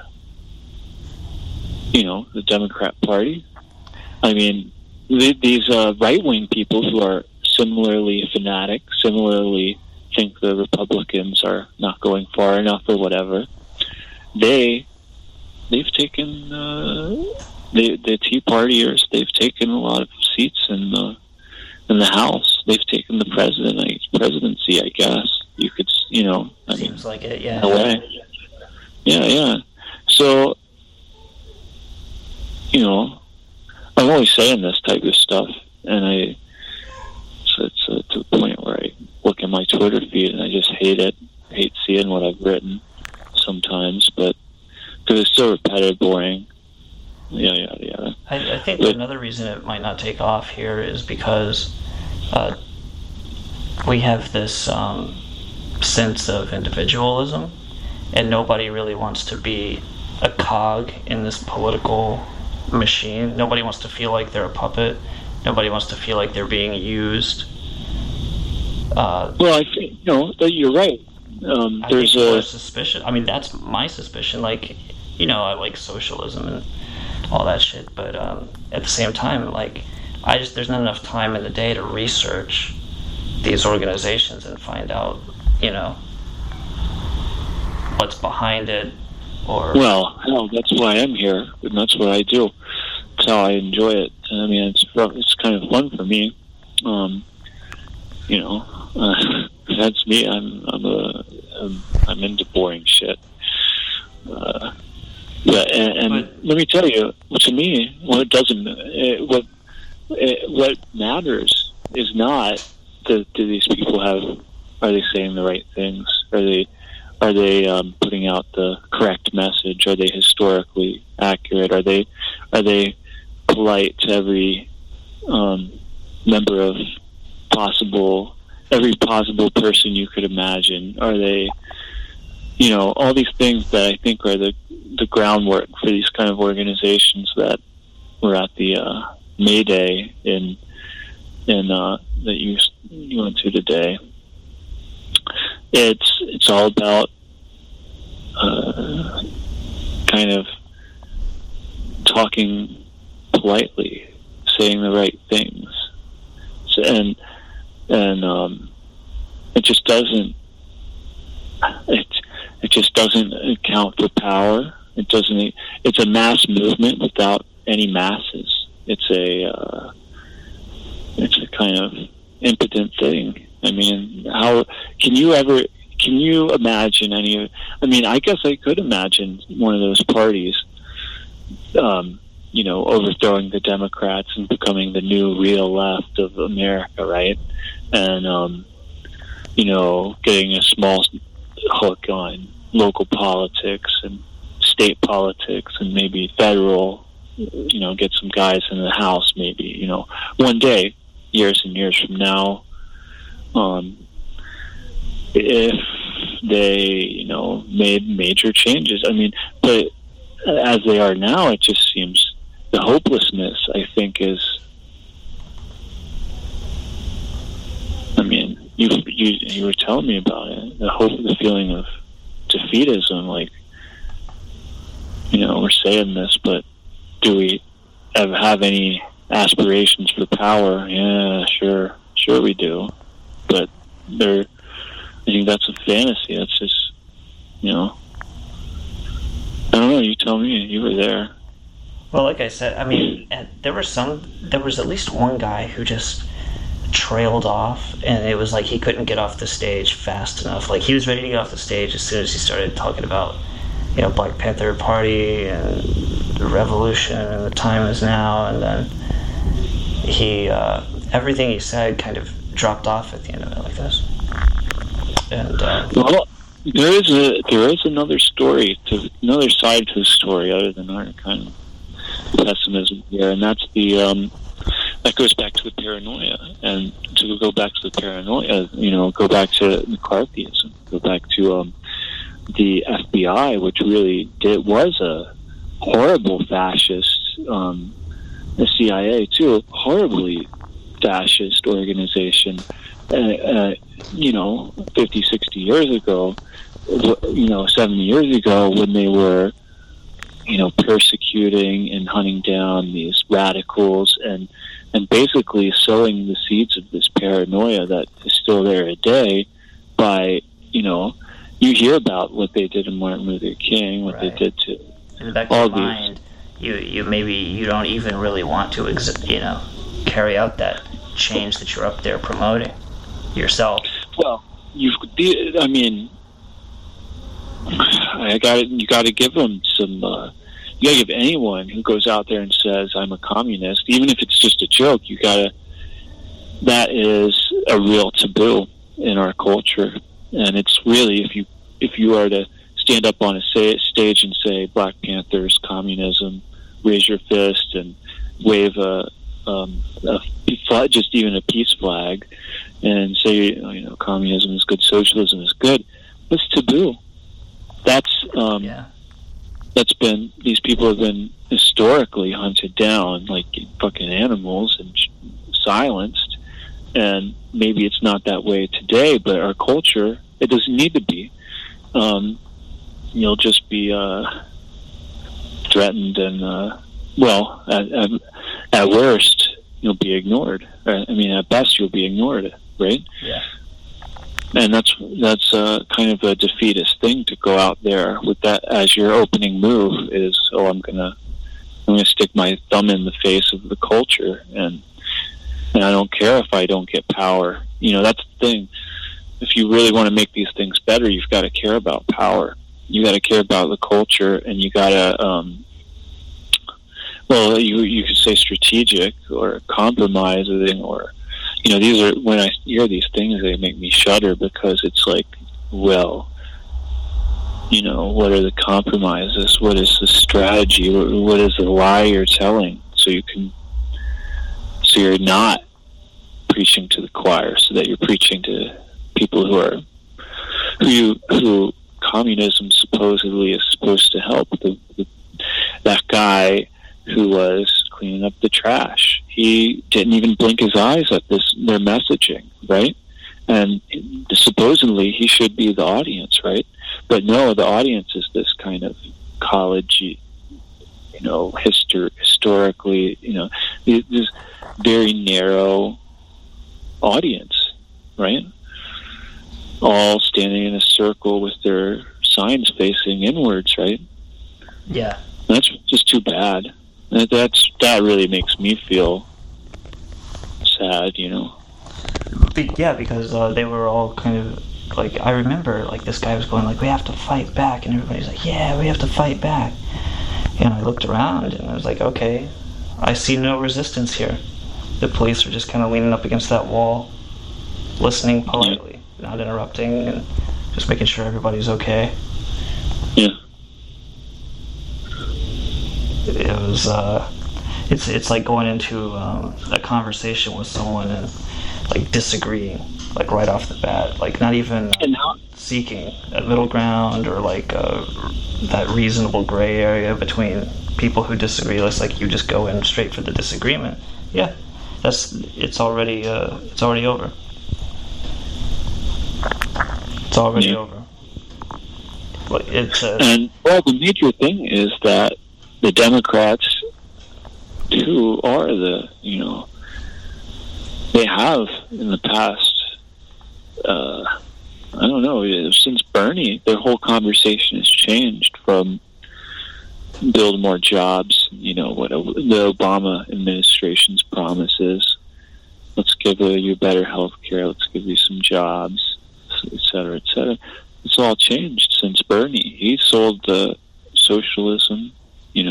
the Democrat Party? I mean, these right-wing people who are similarly fanatic, similarly think the Republicans are not going far enough or whatever, they've taken the Tea Partiers. They've taken a lot of seats in the House. They've taken the presidency. I guess you could, seems like it, yeah. In a way. Yeah. So, I'm only saying this type of stuff, and it's to the point where I look at my Twitter feed and I just hate it. I hate seeing what I've written sometimes, but because it's so repetitive, boring. Yeah. I think another reason it might not take off here is because we have this sense of individualism, and nobody really wants to be a cog in this political machine. Nobody wants to feel like they're a puppet. Nobody wants to feel like they're being used. Well, I think you're right. There's a suspicion. I mean, that's my suspicion. Like, I like socialism and all that shit, but at the same time, like, there's not enough time in the day to research these organizations and find out, what's behind it. Well, that's why I'm here, and that's what I do. That's how I enjoy it. I mean, it's kind of fun for me. That's me. I'm into boring shit. But let me tell you, to me, what matters is not do these people are they saying the right things? Are they putting out the correct message? Are they historically accurate? Are they polite to every member of every possible person you could imagine? Are they, all these things that I think are the groundwork for these kind of organizations that were at the May Day that you went to today. It's all about kind of talking politely, saying the right things, and it just doesn't account for power. It's a mass movement without any masses. It's a kind of impotent thing. I mean, how can you imagine any of? I mean, I guess I could imagine one of those parties, overthrowing the Democrats and becoming the new real left of America, right? And getting a small hook on local politics and state politics and maybe federal. Get some guys in the House, maybe. One day, years and years from now. If they, made major changes. I mean, but as they are now, it just seems the hopelessness, I think, is. I mean, you were telling me about it. The feeling of defeatism. Like, we're saying this, but do we have any aspirations for power? Yeah, sure we do. But I think that's a fantasy. That's just, I don't know. You tell me. You were there. Well, like I said, I mean, there was at least one guy who just trailed off, and it was like he couldn't get off the stage fast enough. Like, he was ready to get off the stage as soon as he started talking about, Black Panther Party and the revolution and the time is now, and then he everything he said kind of dropped off at the end of it like this. And well, there is another another side to the story other than our kind of pessimism here, and that's that goes back to the paranoia. And to go back to the paranoia, go back to McCarthyism, go back to the FBI, which really was a horrible fascist, the CIA too, horribly fascist organization. 50, 60 years ago, 70 years ago, when they were, persecuting and hunting down these radicals and basically sowing the seeds of this paranoia that is still there today by, you hear about what they did to Martin Luther King, what they did to in the back of your mind, you maybe you don't even really want to, carry out that change that you're up there promoting yourself. Well, you got to give them some. You got to give anyone who goes out there and says I'm a communist, even if it's just a joke. That is a real taboo in our culture, and it's really if you are to stand up on a stage and say Black Panthers, communism, raise your fist and wave just even a peace flag, and say communism is good, socialism is good. That's taboo. These people have been historically hunted down like fucking animals and silenced, and maybe it's not that way today, but our culture, it doesn't need to be. You'll just be threatened and at worst you'll be ignored. At best you'll be ignored, right? Yeah. And that's kind of a defeatist thing to go out there with that as your opening move is, I'm gonna stick my thumb in the face of the culture, and I don't care if I don't get power. That's the thing. If you really want to make these things better, you've got to care about power. You got to care about the culture, and you got to you could say strategic or compromising, or these are, when I hear these things, they make me shudder, because it's like, well, what are the compromises? What is the strategy? What is the lie you're telling? So you're not preaching to the choir, so that you're preaching to people who communism supposedly is supposed to help. That guy who was cleaning up the trash, he didn't even blink his eyes at their messaging, right? And supposedly he should be the audience, right? But no, the audience is this kind of college, historically, this very narrow audience, right? All standing in a circle with their signs facing inwards, right? Yeah. That's just too bad. That really makes me feel sad, Yeah, because they were all kind of like, I remember like this guy was going like, we have to fight back, and everybody's like, yeah, we have to fight back. And I looked around and I was like, okay, I see no resistance here. The police were just kind of leaning up against that wall, listening politely, not interrupting, and just making sure everybody's okay. Yeah. It was it's like going into a conversation with someone and like disagreeing like right off the bat, like not even seeking a middle ground or like that reasonable gray area between people who disagree. It's like you just go in straight for the disagreement. Yeah, it's already over. It's already over. And the major thing is that the Democrats, who are they have in the past, I don't know, since Bernie, their whole conversation has changed from build more jobs, what the Obama administration's promises. Let's give you better health care, let's give you some jobs, et cetera, et cetera. It's all changed since Bernie. He sold the socialism, he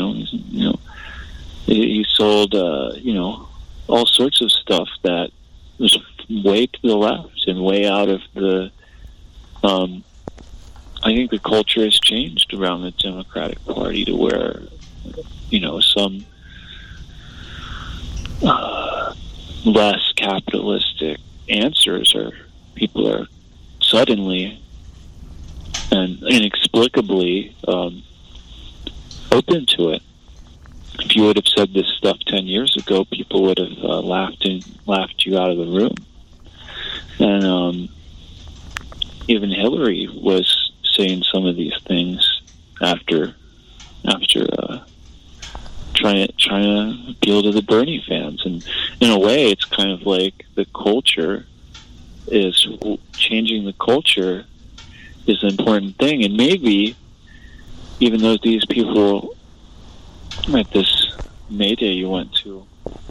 sold, all sorts of stuff that was way to the left and way out of the, I think the culture has changed around the Democratic Party to where, some less capitalistic answers people are suddenly and inexplicably open to it. If you would have said this stuff 10 years ago, people would have laughed you out of the room. And even Hillary was saying some of these things after trying to appeal to the Bernie fans. And in a way, it's kind of like the culture is changing. The culture is an important thing, and maybe even though these people at this May Day you went to,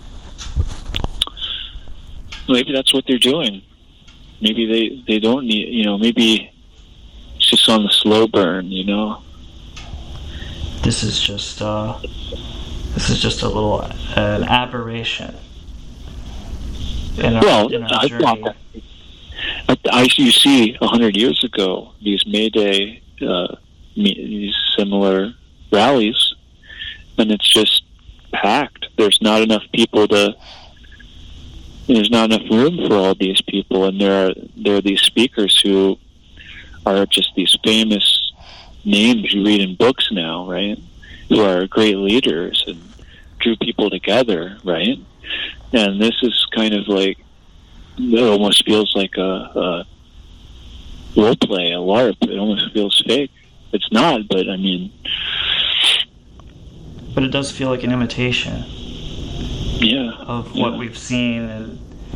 maybe that's what they're doing. Maybe they don't need, maybe it's just on the slow burn, This is just a little an aberration in our journey. You see, 100 years ago, these May Day, these similar rallies, and it's just packed. There's not enough room for all these people, and there are these speakers who are just these famous names you read in books now, right? Who are great leaders and drew people together, right? And this is kind of like, it almost feels like a role play, a LARP. It almost feels fake. It's not, but I mean... But it does feel like an imitation. Yeah. Of what we've seen, and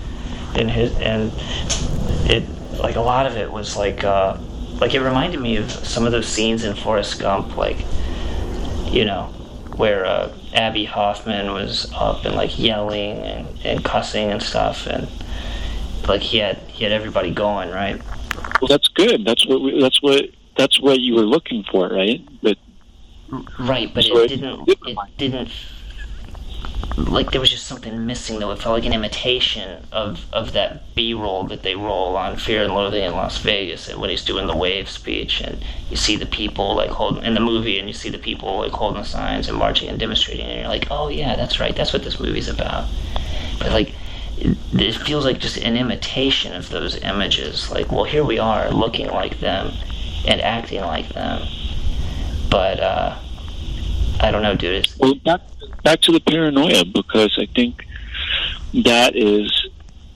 it, like, a lot of it was like it reminded me of some of those scenes in Forrest Gump, like, where Abby Hoffman was up and like yelling and cussing and stuff, and like he had everybody going, right? Well, that's good. That's what you were looking for, right? But it didn't. Like there was just something missing, though. It felt like an imitation of that B-roll that they roll on Fear and Loathing in Las Vegas, and when he's doing the wave speech, and you see the people like holding in the movie, and you see the people like holding the signs and marching and demonstrating, and you're like, oh yeah, that's right, that's what this movie's about. But like, it feels like just an imitation of those images. Like, well, here we are looking like them and acting like them, but I don't know, dude. Well, back to the paranoia, because I think that is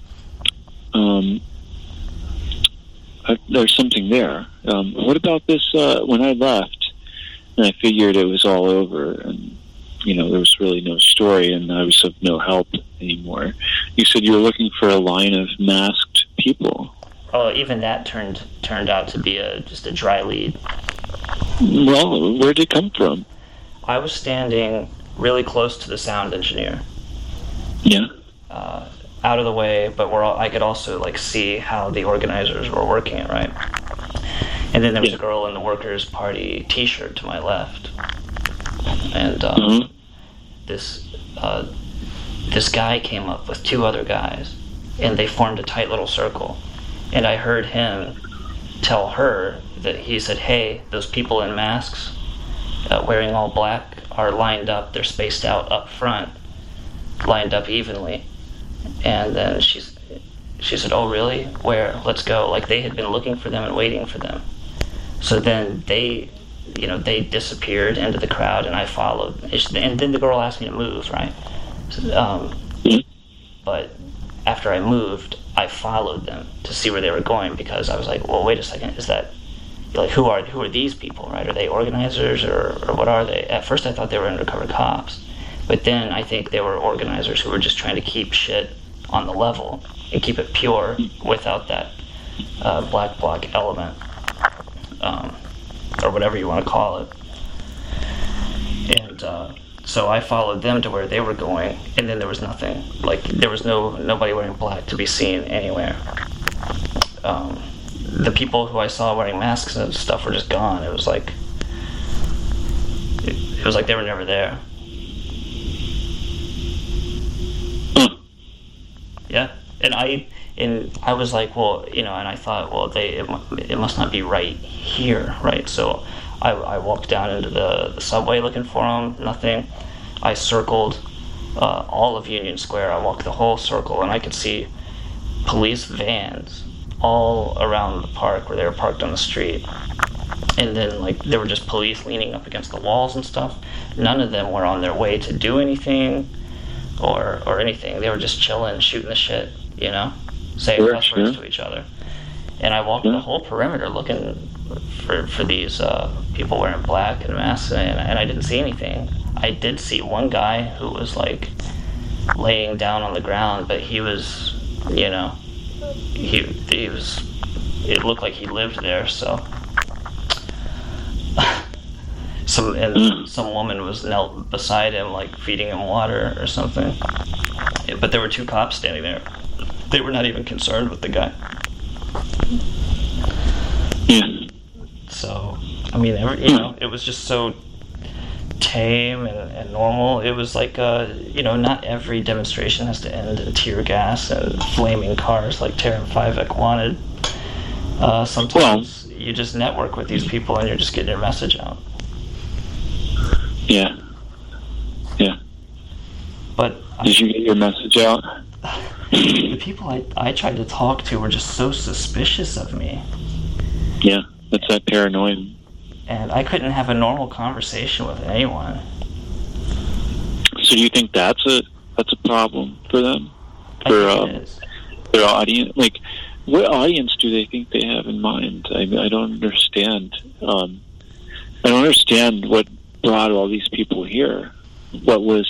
there's something there. What about this? When I left, and I figured it was all over, and there was really no story, and I was of no help anymore. You said you were looking for a line of masked people. Oh, even that turned out to be just a dry lead. Well, where did it come from? I was standing really close to the sound engineer. Yeah. Out of the way, but I could also like see how the organizers were working it, right? And then there was a girl in the Workers' Party T-shirt to my left, and this guy came up with two other guys, and they formed a tight little circle. And I heard him tell her that he said, "Hey, those people in masks, wearing all black, are lined up. They're spaced out up front, lined up evenly." And then she said, "Oh, really? Where? Let's go." Like they had been looking for them and waiting for them. So then they they disappeared into the crowd, and I followed. And then the girl asked me to move, right? But after I moved, I followed them to see where they were going, because I was like, well, wait a second, is that, like, who are these people, right? Are they organizers, or what are they? At first I thought they were undercover cops, but then I think they were organizers who were just trying to keep shit on the level and keep it pure without that black bloc element, or whatever you want to call it. And so I followed them to where they were going, and then there was nothing. Like, there was nobody wearing black to be seen anywhere. The people who I saw wearing masks and stuff were just gone. It was like they were never there. Yeah, and I was like, well, and I thought, well, it must not be right here, right? So I walked down into the subway looking for them. Nothing. I circled all of Union Square. I walked the whole circle, and I could see police vans all around the park where they were parked on the street. And then, like, there were just police leaning up against the walls and stuff. None of them were on their way to do anything or anything. They were just chilling, shooting the shit, saying cuss words to each other. And I walked the whole perimeter looking for these people wearing black and masks, and I didn't see anything. I did see one guy who was, like, laying down on the ground, but he was, he was, it looked like he lived there, so. Some woman was knelt beside him, like, feeding him water or something. But there were two cops standing there. They were not even concerned with the guy. So, I mean, it was just so tame and normal. It was like, not every demonstration has to end in tear gas and flaming cars like Terran 5ek wanted. Sometimes you just network with these people and you're just getting your message out. Yeah. But did you get your message out? The people I tried to talk to were just so suspicious of me. Yeah, that's that paranoia. And I couldn't have a normal conversation with anyone. So do you think that's a problem for them? For their audience? Like, what audience do they think they have in mind? I don't understand. I don't understand what brought all these people here. What was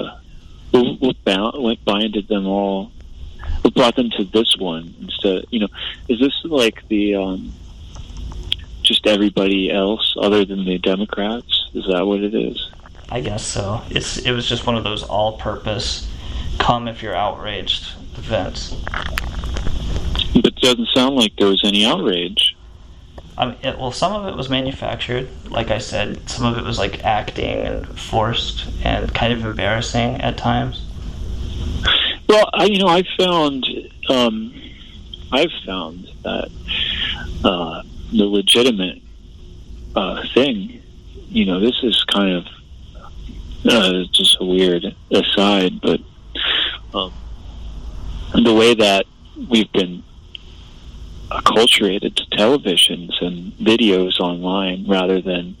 what binded them all? What brought them to this one instead? Is this like the just everybody else other than the Democrats? Is that what it is? I guess so. It was just one of those all-purpose come if you're outraged events. But it doesn't sound like there was any outrage. Well, some of it was manufactured. Like I said, some of it was like acting and forced and kind of embarrassing at times. Well, I've found that the legitimate thing, this is kind of just a weird aside, but the way that we've been acculturated to televisions and videos online rather than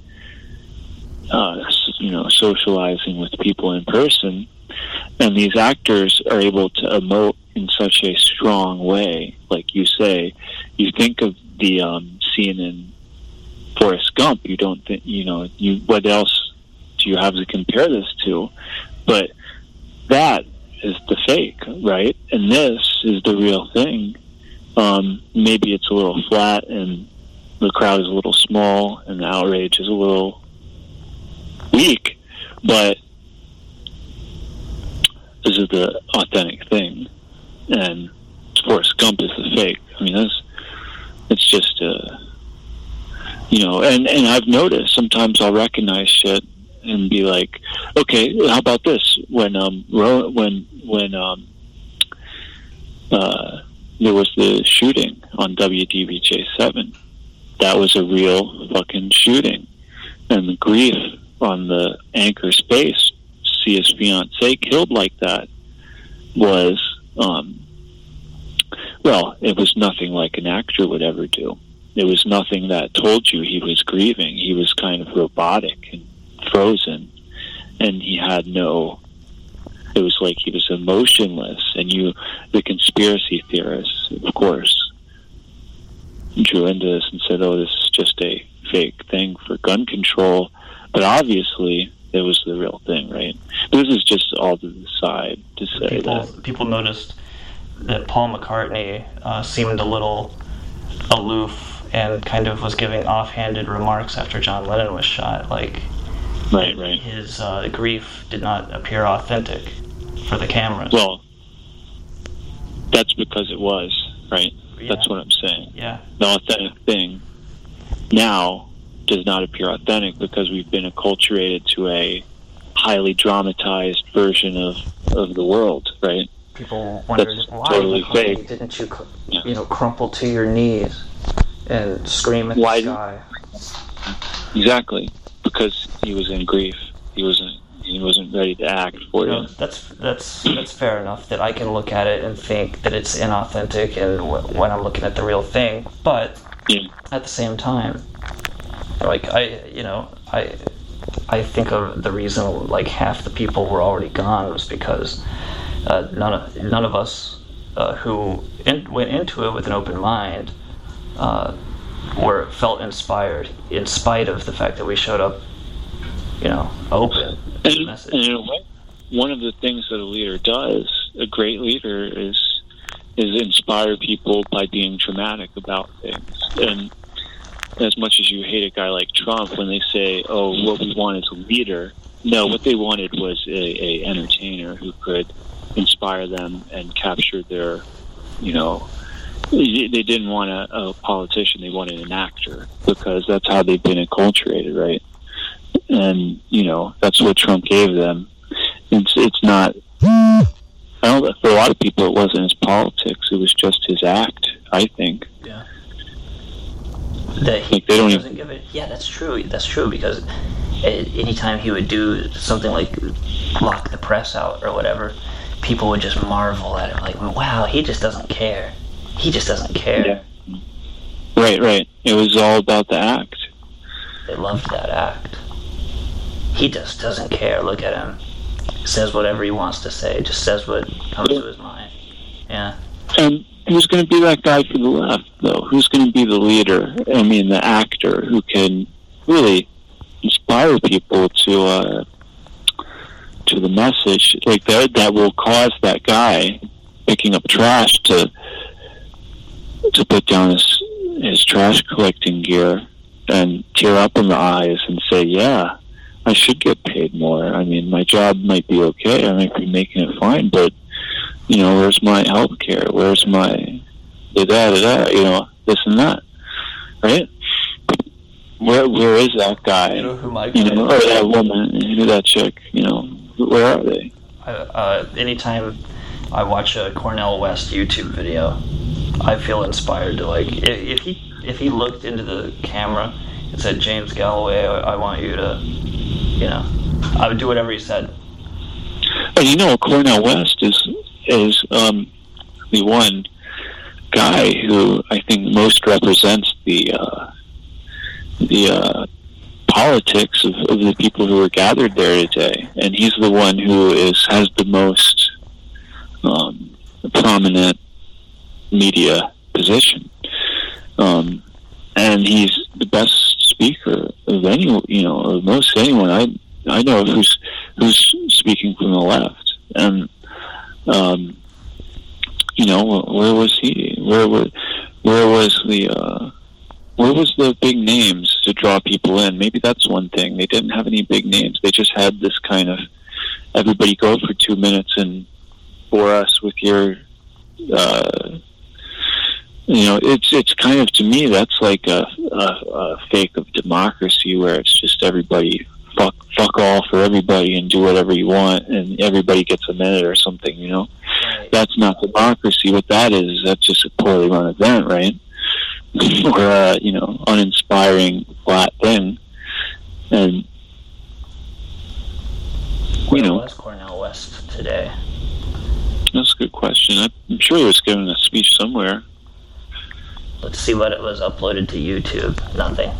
socializing with people in person, and these actors are able to emote in such a strong way. Like you say, you think of the scene in Forrest Gump, you don't think, what else do you have to compare this to? But that is the fake, right? And this is the real thing. Maybe it's a little flat and the crowd is a little small and the outrage is a little weak, but this is the authentic thing, and Forrest Gump is the fake. I mean, it's just and I've noticed sometimes I'll recognize shit and be like, okay, how about this? When there was the shooting on WDBJ7, that was a real fucking shooting, and the grief on the anchor's base, see his fiance killed like that, was it was nothing like an actor would ever do. there was nothing that told you he was grieving. He was kind of robotic and frozen, and he had no, it was like he was emotionless. And the conspiracy theorists, of course, drew into this and said, oh, this is just a fake thing for gun control. But obviously, it was the real thing, right? This is just all to the side to say that. People noticed that Paul McCartney seemed a little aloof and kind of was giving offhanded remarks after John Lennon was shot. Like, right. His grief did not appear authentic for the cameras. Well, that's because it was, right? Yeah. That's what I'm saying. Yeah. The authentic thing now does not appear authentic because we've been acculturated to a highly dramatized version of the world, right? People wondered why totally fake. Didn't you, crumple to your knees and scream at the sky? Exactly, because he was in grief. He wasn't ready to act for you. That's fair enough that I can look at it and think that it's inauthentic and when I'm looking at the real thing. But at the same time, like I think of the reason like half the people were already gone was because none of us who went into it with an open mind felt inspired in spite of the fact that we showed up, open. And in a way, one of the things that a leader does, a great leader, is inspire people by being dramatic about things. And as much as you hate a guy like Trump, when they say, "Oh, what we want is a leader," no, what they wanted was a entertainer who could inspire them and capture their, they didn't want a politician, they wanted an actor, because that's how they've been acculturated, right? And, that's what Trump gave them. It's not, I don't know, for a lot of people it wasn't his politics, it was just his act, I think. Yeah. That he doesn't give it. Yeah, that's true. That's true, because anytime he would do something like lock the press out or whatever, people would just marvel at it, like, wow, he just doesn't care. He just doesn't care. Yeah. Right. It was all about the act. They loved that act. He just doesn't care. Look at him. He says whatever he wants to say. Just says what comes to his mind. Yeah. And who's going to be that guy for the left, though? Who's going to be the leader? I mean, the actor who can really inspire people to the message, like that will cause that guy picking up trash to put down his trash collecting gear and tear up in the eyes and say, yeah, I should get paid more. I mean, my job might be okay, I might be making it fine, but where's my health care? Where's my this and that, right? Where is that guy? Who or that woman, who that chick, where are they? Anytime I watch a Cornel West YouTube video, I feel inspired to, like, if he looked into the camera and said, James Galloway, I want you to, I would do whatever he said. Cornel West is the one guy who I think most represents the politics of the people who were gathered there today, and he's the one who has the most prominent media position, and he's the best speaker of of most anyone I know who's speaking from the left. And where was he? Where was the big names to draw people in? Maybe that's one thing. They didn't have any big names. They just had this kind of, everybody go for 2 minutes and bore us with your, it's kind of, to me, that's like a fake of democracy, where it's just everybody fuck all for everybody and do whatever you want, and everybody gets a minute or something, Right. That's not democracy. What that is, that's just a poorly run event, right? Or uninspiring flat thing. And where was Cornel West today? That's a good question. I'm sure he was giving a speech somewhere. Let's see what it was uploaded to YouTube. Nothing.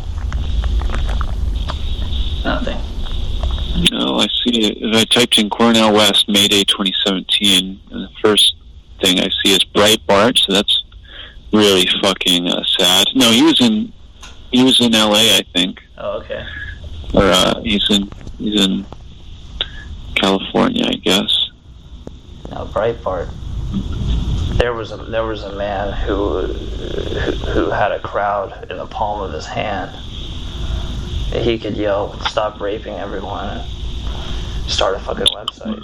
No, I see it. I typed in Cornel West, May Day 2017, and the first thing I see is Breitbart, so that's really fucking sad. No, he was in LA, I think. Oh, okay. Or he's in California, I guess. Now, Breitbart. There was a man who had a crowd in the palm of his hand. He could yell, "Stop raping everyone," and start a fucking website.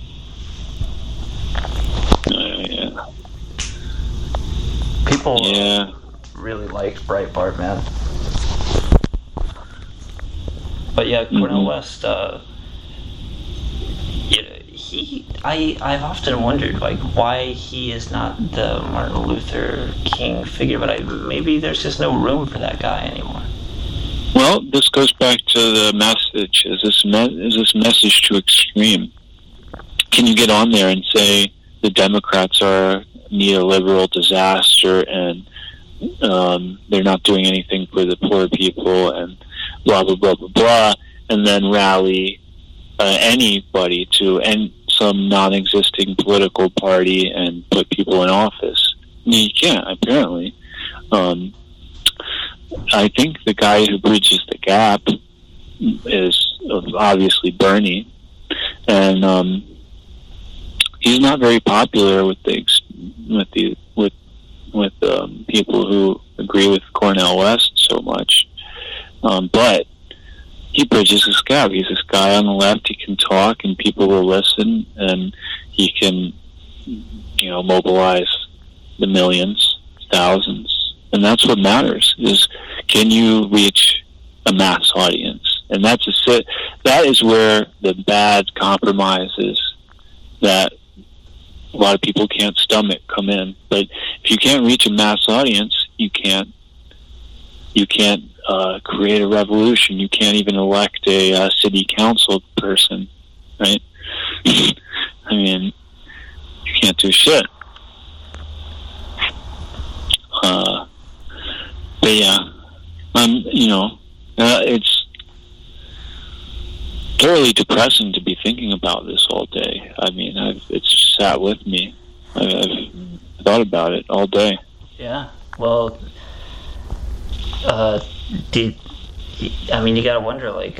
Yeah. People really liked Breitbart, man. But yeah, Cornel West, I've often wondered, like, why he is not the Martin Luther King figure, but maybe there's just no room for that guy anymore. Well, this goes back to the message. Is this message too extreme? Can you get on there and say the Democrats are a neoliberal disaster and they're not doing anything for the poor people and blah, blah, blah, blah, blah, and then rally anybody to some non-existing political party and put people in office? I mean, you can't, apparently. I think the guy who bridges the gap is obviously Bernie, and he's not very popular with people who agree with Cornel West so much, but he bridges this gap. He's this guy on the left. He can talk, and people will listen, and he can, mobilize the millions, thousands. And that's what matters, is can you reach a mass audience? And that is where the bad compromises that a lot of people can't stomach come in. But if you can't reach a mass audience, you can't create a revolution. You can't even elect a city council person, right? I mean, you can't do shit. But yeah, it's thoroughly depressing to be thinking about this all day. I mean, it's sat with me. I've thought about it all day. Yeah, well, you gotta wonder, like,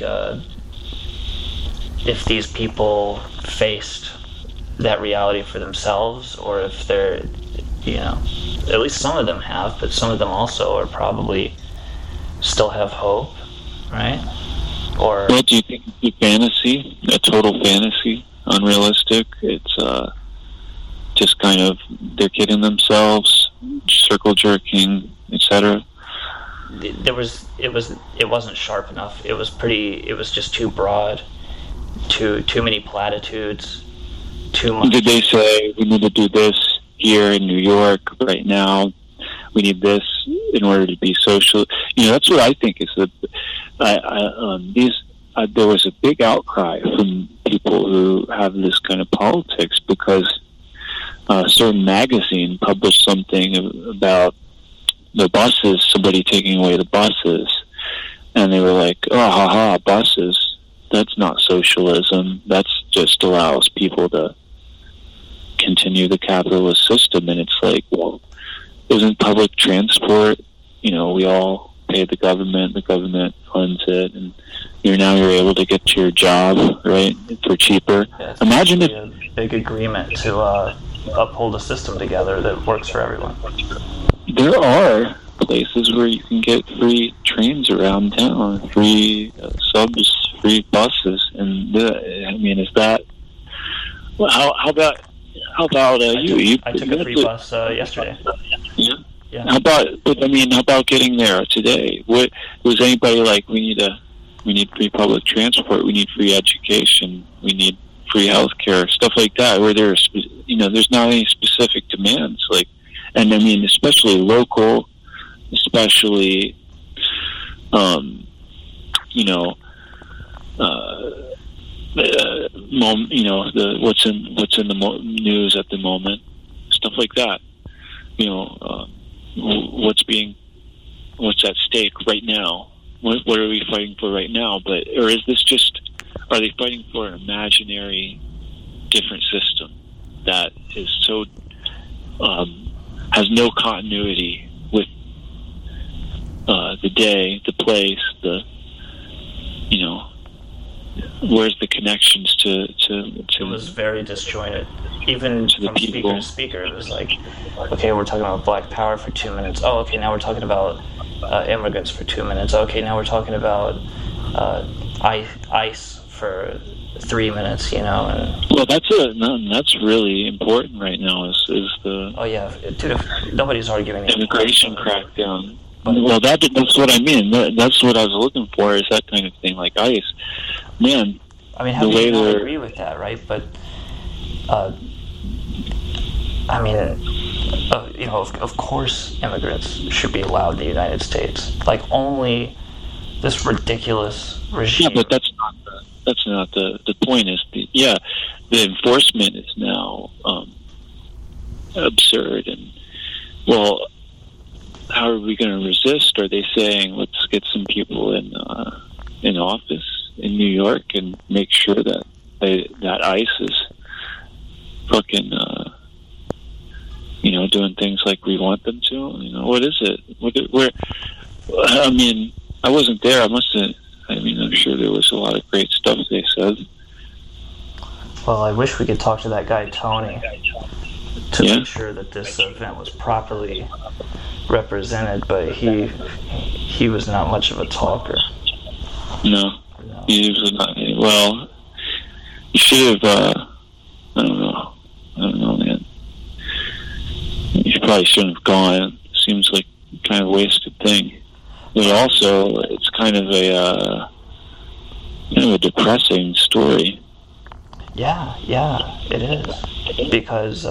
if these people faced that reality for themselves, or if they're, at least some of them have, but some of them also are probably still have hope, right? Or well, do you think it's a fantasy, a total fantasy, unrealistic? It's just kind of they're kidding themselves, circle jerking, etc. It wasn't sharp enough. It was just too broad, too many platitudes, too much. Did they say we need to do this here in New York right now? We need this in order to be social. That's what I think is there was a big outcry from people who have this kind of politics because a certain magazine published something about the buses, somebody taking away the buses, and they were like, "Oh, haha, buses. That's not socialism. That's just allows people to continue the capitalist system." And it's like, well, isn't public transport, we all pay the government funds it, and you're able to get to your job, right, for cheaper. Yeah, Imagine if a big agreement to uphold a system together that works for everyone. There are places where you can get free trains around town, free subs, free buses, and is that? Well, how about you? I took a free bus yesterday. Yeah. How about getting there today? What was anybody like? We need free public transport. We need free education. We need free healthcare, stuff like that. Where there's not any specific demands. Like, and especially local, especially, what's in the news at the moment, stuff like that. what's at stake right now? What are we fighting for right now? Or is this just, are they fighting for an imaginary different system that is so has no continuity with the day, the place, where's the connections to it was very disjointed. Even from speaker to speaker, it was like, okay, we're talking about Black Power for 2 minutes. Oh, okay, now we're talking about immigrants for 2 minutes. Okay, now we're talking about ICE for 3 minutes. And well, that's really important right now. Is the dude, nobody's arguing immigration crackdown. Well, that's what I mean. That's what I was looking for, is that kind of thing, like ICE. Man, I mean, how do you not agree with that, right? But, of course immigrants should be allowed in the United States. Like, only this ridiculous regime... Yeah, but that's not the point. Is the enforcement is now absurd. And, well... how are we going to resist? Are they saying, let's get some people in office in New York and make sure that ICE is fucking, doing things like we want them to? What is it? I wasn't there. I'm sure there was a lot of great stuff they said. Well, I wish we could talk to that guy, Tony, to make sure that this event was properly represented, but he was not much of a talker. No. He was not. Well, you should have. I don't know, man. You probably shouldn't have gone. It seems like kind of a wasted thing. But also, it's kind of a depressing story. Yeah, it is. Because,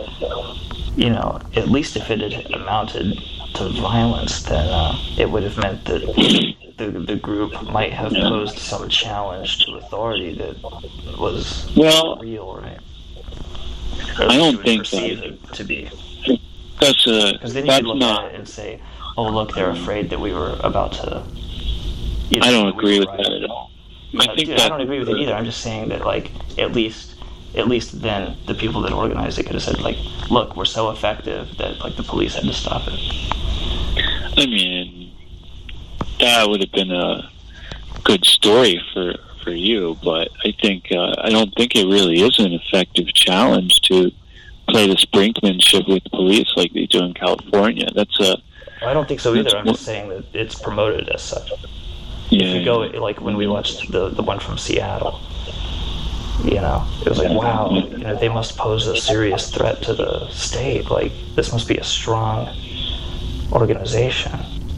at least if it had amounted to violence, then it would have meant that the group might have posed some challenge to authority that was real, right? I don't think that to be. Because then you could look at it and say, "Oh, look, they're afraid that we were about to." I don't agree with that at all. I don't agree with it either. I'm just saying that, like, at least then the people that organized it could have said, like, look, we're so effective that, like, the police had to stop it. I mean, that would have been a good story for you, but I don't think it really is an effective challenge to play this brinkmanship with police like they do in California. I don't think so either. I'm just saying that it's promoted as such. If you go, like, when we watched the one from Seattle, it was like, wow, they must pose a serious threat to the state. Like, this must be a strong organization.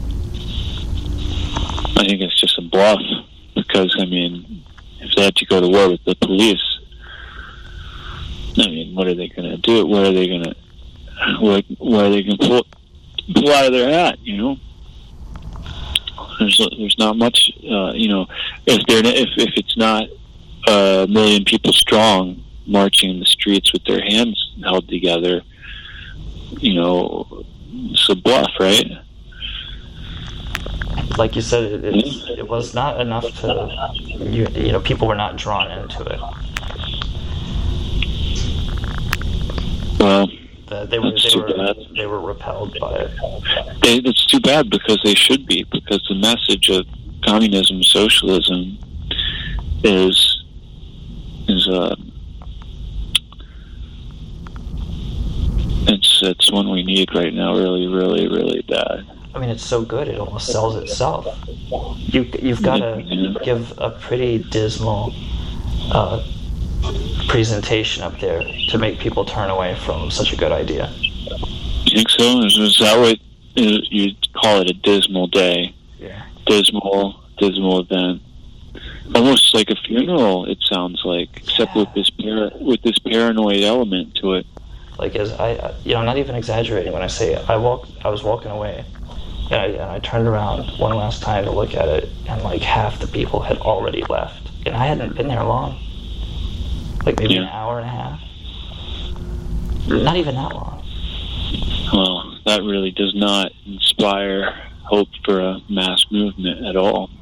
I think it's just a bluff, because, if they had to go to war with the police, what are they going to do? What are they going to pull out of their hat, There's not much, if it's not 1 million people strong marching in the streets with their hands held together, it's a bluff, right? Like you said, it was not enough to, people were not drawn into it. Well, they were repelled by it. It's too bad, because they should be, because the message of communism, socialism is it's one we need right now, really, really, really bad. It's so good it almost sells itself. You've got to give a pretty dismal presentation up there to make people turn away from such a good idea. You think so? Is that what you'd call it, a dismal day? Yeah. Dismal event. Almost like a funeral, it sounds like, except with this paranoid element to it. Like, I'm not even exaggerating when I say I was walking away, and I turned around one last time to look at it, and like half the people had already left, and I hadn't been there long. Like maybe an hour and a half. Not even that long. Well, that really does not inspire hope for a mass movement at all.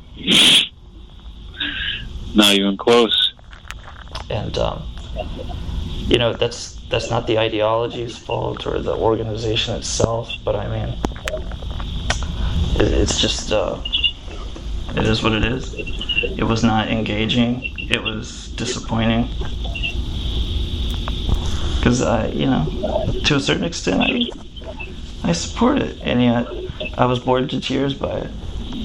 Not even close. And that's not the ideology's fault or the organization itself, but I mean, it's just it is what it is. It was not engaging. It was disappointing. Because to a certain extent, I support it, and yet I was bored to tears by it.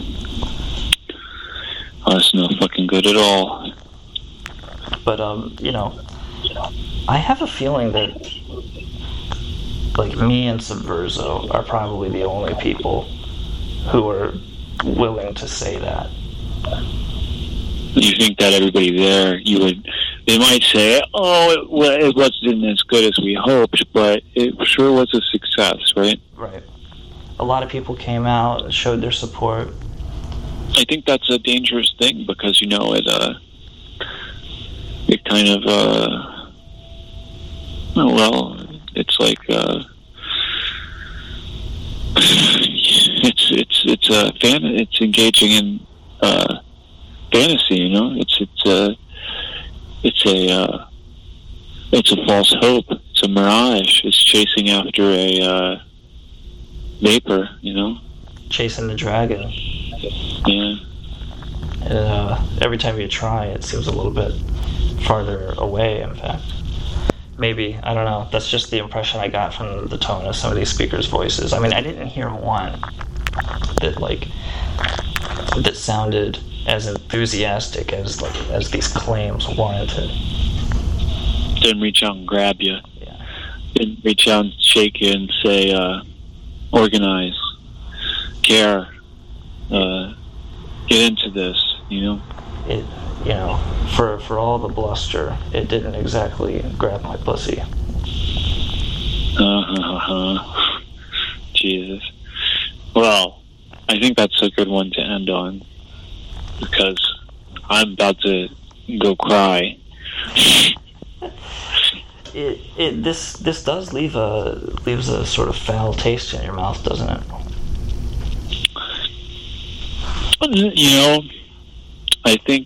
Oh, that's no fucking good at all. But I have a feeling that, like, me and Subverso are probably the only people who are willing to say that. You think that everybody there, they might say, oh, it wasn't as good as we hoped, but it sure was a success, right? Right. A lot of people came out and showed their support. I think that's a dangerous thing because, it kind of, it's like, it's engaging in, fantasy, it's a false hope. It's a mirage. It's chasing after a vapor, Chasing the dragon. Yeah. And every time you try, it seems a little bit farther away, in fact. Maybe, I don't know. That's just the impression I got from the tone of some of these speakers' voices. I mean, I didn't hear one that sounded as enthusiastic as these claims warranted. Didn't reach out and grab you. Yeah. Didn't reach out and shake you and say, organize, care, get into this, It, for all the bluster, it didn't exactly grab my pussy. Jesus. Well, I think that's a good one to end on. Because I'm about to go cry. This does leaves a sort of foul taste in your mouth, doesn't it? I think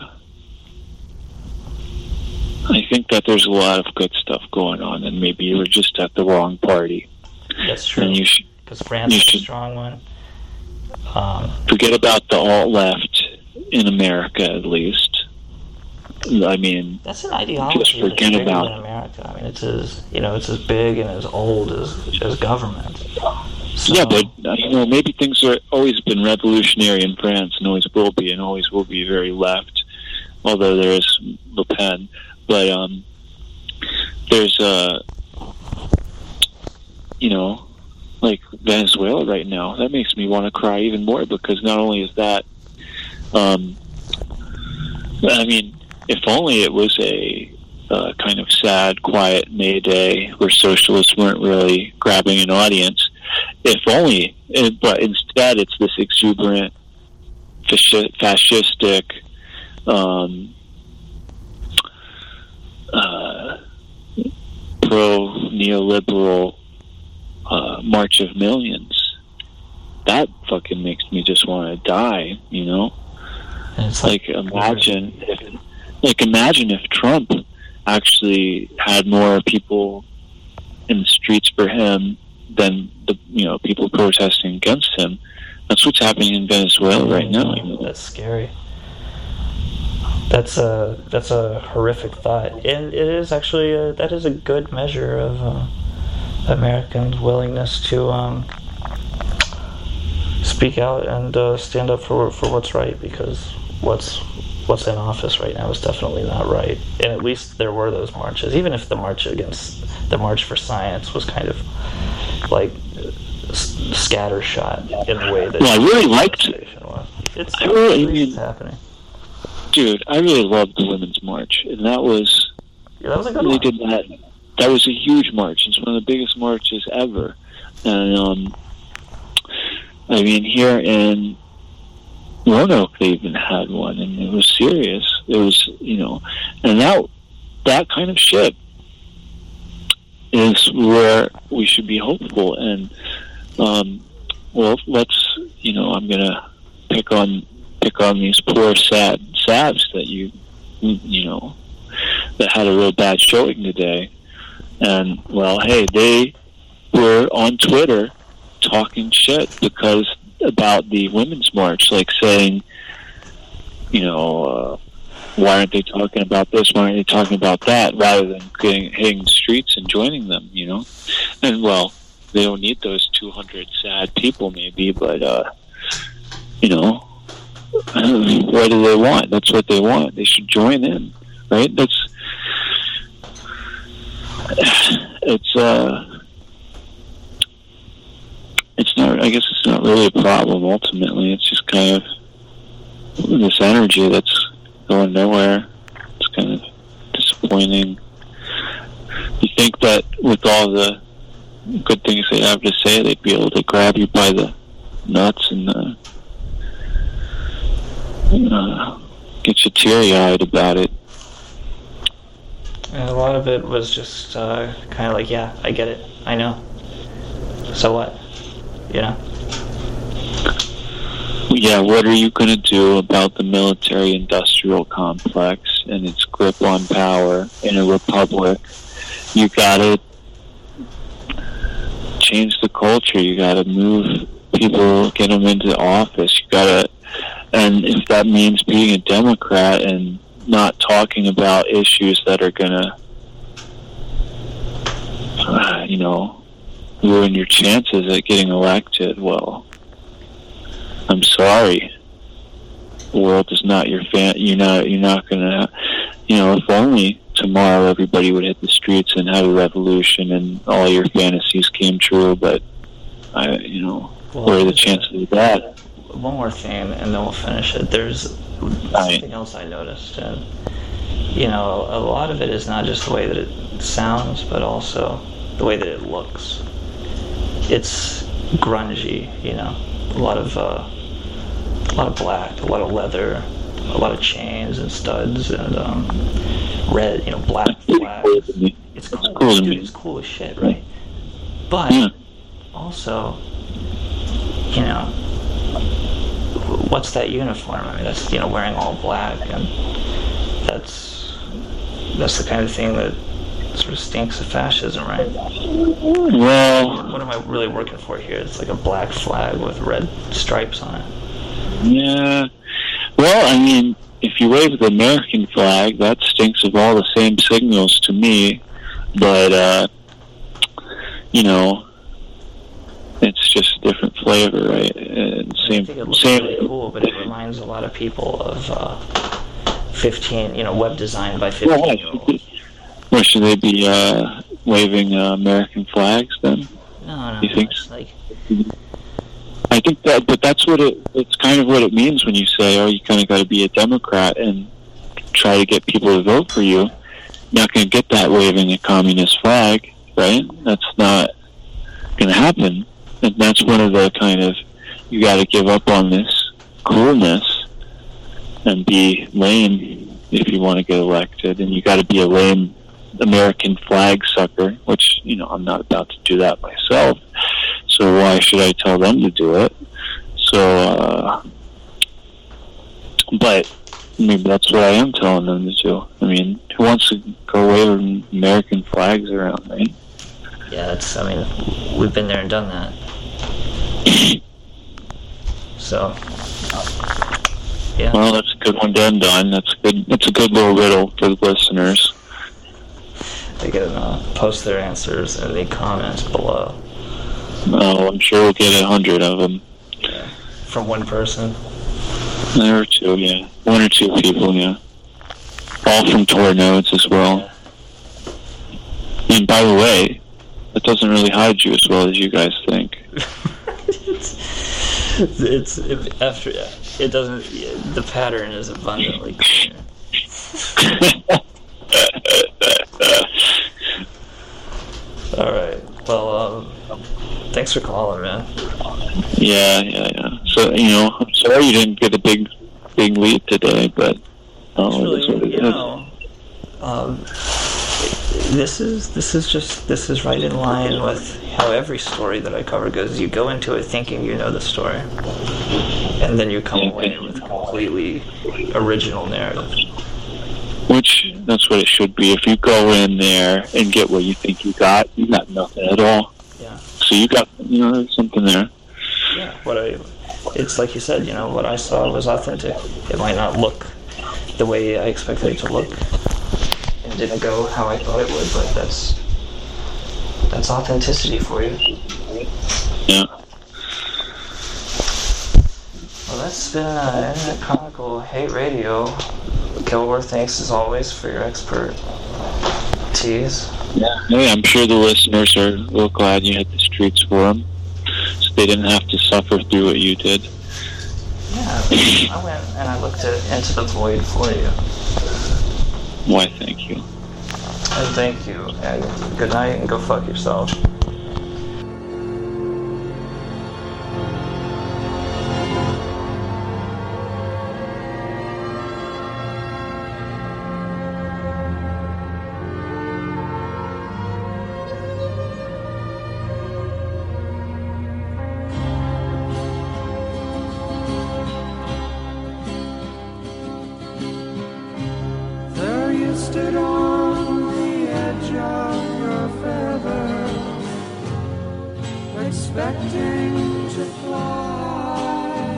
that there's a lot of good stuff going on, and maybe you were just at the wrong party. That's true. Because France is a strong one. Forget about the alt-left in America, at least. I mean, that's an ideology. Just forget about in America. I mean, it's as big and as old as government. So, yeah, but maybe things are always been revolutionary in France, and always will be very left. Although there is Le Pen, but there's like Venezuela right now. That makes me want to cry even more because not only is that, I mean, if only it was a kind of sad, quiet May Day where socialists weren't really grabbing an audience. If only, but instead it's this exuberant, fascistic, pro-neoliberal march of millions. That fucking makes me just want to die, And it's imagine if Trump actually had more people in the streets for him than the people protesting against him. That's what's happening in Venezuela right now. That's scary. That's a horrific thought, and it is actually that is a good measure of Americans' willingness to speak out and stand up for what's right, because what's in office right now is definitely not right. And at least there were those marches, even if the March for Science was kind of like scattershot in the way that. Well, I really liked it. It's happening. Dude, I really loved the Women's March, and that was a good one. They did that. That was a huge march. It's one of the biggest marches ever, and I mean, here in Roanoke, they even had one, and it was serious. It was, and that kind of shit is where we should be hopeful. And well, let's, you know, I'm gonna pick on these poor sad saps that you know, that had a real bad showing today. And well, hey, they were on Twitter talking shit because about the Women's March, like saying, you know, why aren't they talking about this? Why aren't they talking about that? Rather than hitting the streets and joining them, you know? And, well, they don't need those 200 sad people, maybe, but, you know, what do they want? That's what they want. They should join in, right? It's not, I guess it's not really a problem, ultimately. It's just kind of this energy that's going nowhere. It's kind of disappointing. You think that with all the good things they have to say, they'd be able to grab you by the nuts and get you teary-eyed about it. And a lot of it was just kind of like, yeah, I get it, I know. So what? You know? Yeah, what are you going to do about the military-industrial complex and its grip on power in a republic? You got to change the culture. You got to move people, get them into office. You got to, and if that means being a Democrat and not talking about issues that are going to, you know, ruin your chances at getting elected, well, I'm sorry. The world is not your fan. You're not gonna, you know, if only tomorrow everybody would hit the streets and have a revolution and all your fantasies came true, but you know, what are the chances of that? One more thing and then we'll finish it. There's something else I noticed, and you know, a lot of it is not just the way that it sounds, but also the way that it looks. It's grungy, you know, a lot of black, a lot of leather, a lot of chains and studs and red, you know, black flags. It's cool, dude. It's cool as shit, right? But also, you know, what's that uniform? I mean, that's, you know, wearing all black, and that's the kind of thing that sort of stinks of fascism, right? Well, what am I really working for here? It's like a black flag with red stripes on it. Yeah. Well, I mean, if you wave the American flag, that stinks of all the same signals to me. But, you know, it's just a different flavor, right? And I think it looks really cool, but it reminds a lot of people of 15, you know, web design by 15-year-olds. Well, should they be waving American flags then? No, you think? It's like, I think that, but that's what it's kind of what it means when you say, oh, you kind of got to be a Democrat and try to get people to vote for you. You're not going to get that waving a communist flag, right? That's not going to happen. And that's one of the kind of, you got to give up on this coolness and be lame if you want to get elected, and you got to be a lame American flag sucker, which, you know, I'm not about to do that myself, so why should I tell them to do it? So, but maybe that's what I am telling them to do. I mean, who wants to go waving American flags around, right? Yeah, I mean, we've been there and done that. So, yeah. Well, that's a good one to end on. That's good. It's a good little riddle for the listeners. They can post their answers in the comments below. Oh, I'm sure we'll get 100 of them. Yeah. From one person? There or two, yeah. One or two people, yeah. All from Tor nodes as well. And by the way, that doesn't really hide you as well as you guys think. It doesn't. The pattern is abundantly clear. All right. Well, thanks for calling, man. Yeah. So, you know, I'm sorry you didn't get a big lead today, but really, you know, this is right in line with how every story that I cover goes. You go into it thinking you know the story, and then you come away with a completely original narrative. Which, that's what it should be. If you go in there and get what you think you got nothing at all. Yeah. So you got, there's something there. Yeah. It's like you said, what I saw was authentic. It might not look the way I expected it to look. It didn't go how I thought it would, but that's authenticity for you. Yeah. Well, that's been Internet Chronicle Hate Radio. Kilgore, thanks as always for your expertise. Yeah. Hey, I'm sure the listeners are real glad you hit the streets for them, so they didn't have to suffer through what you did. Yeah, I went and I looked into the void for you. Why, thank you. And thank you, and good night, and go fuck yourself. Stood on the edge of your feather, expecting to fly.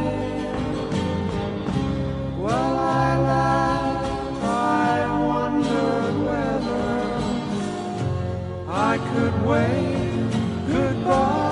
Well, I laughed, I wondered whether I could wave goodbye.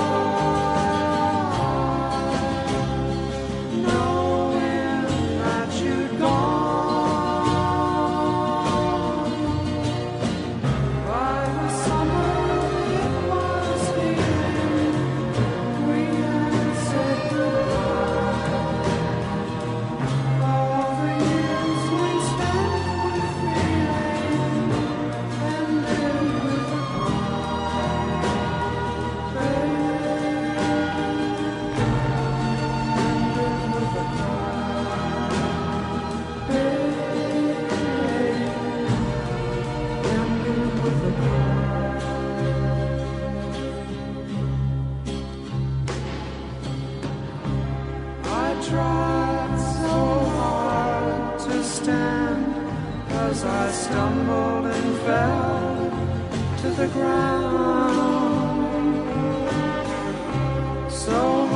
As I stumbled and fell to the ground, so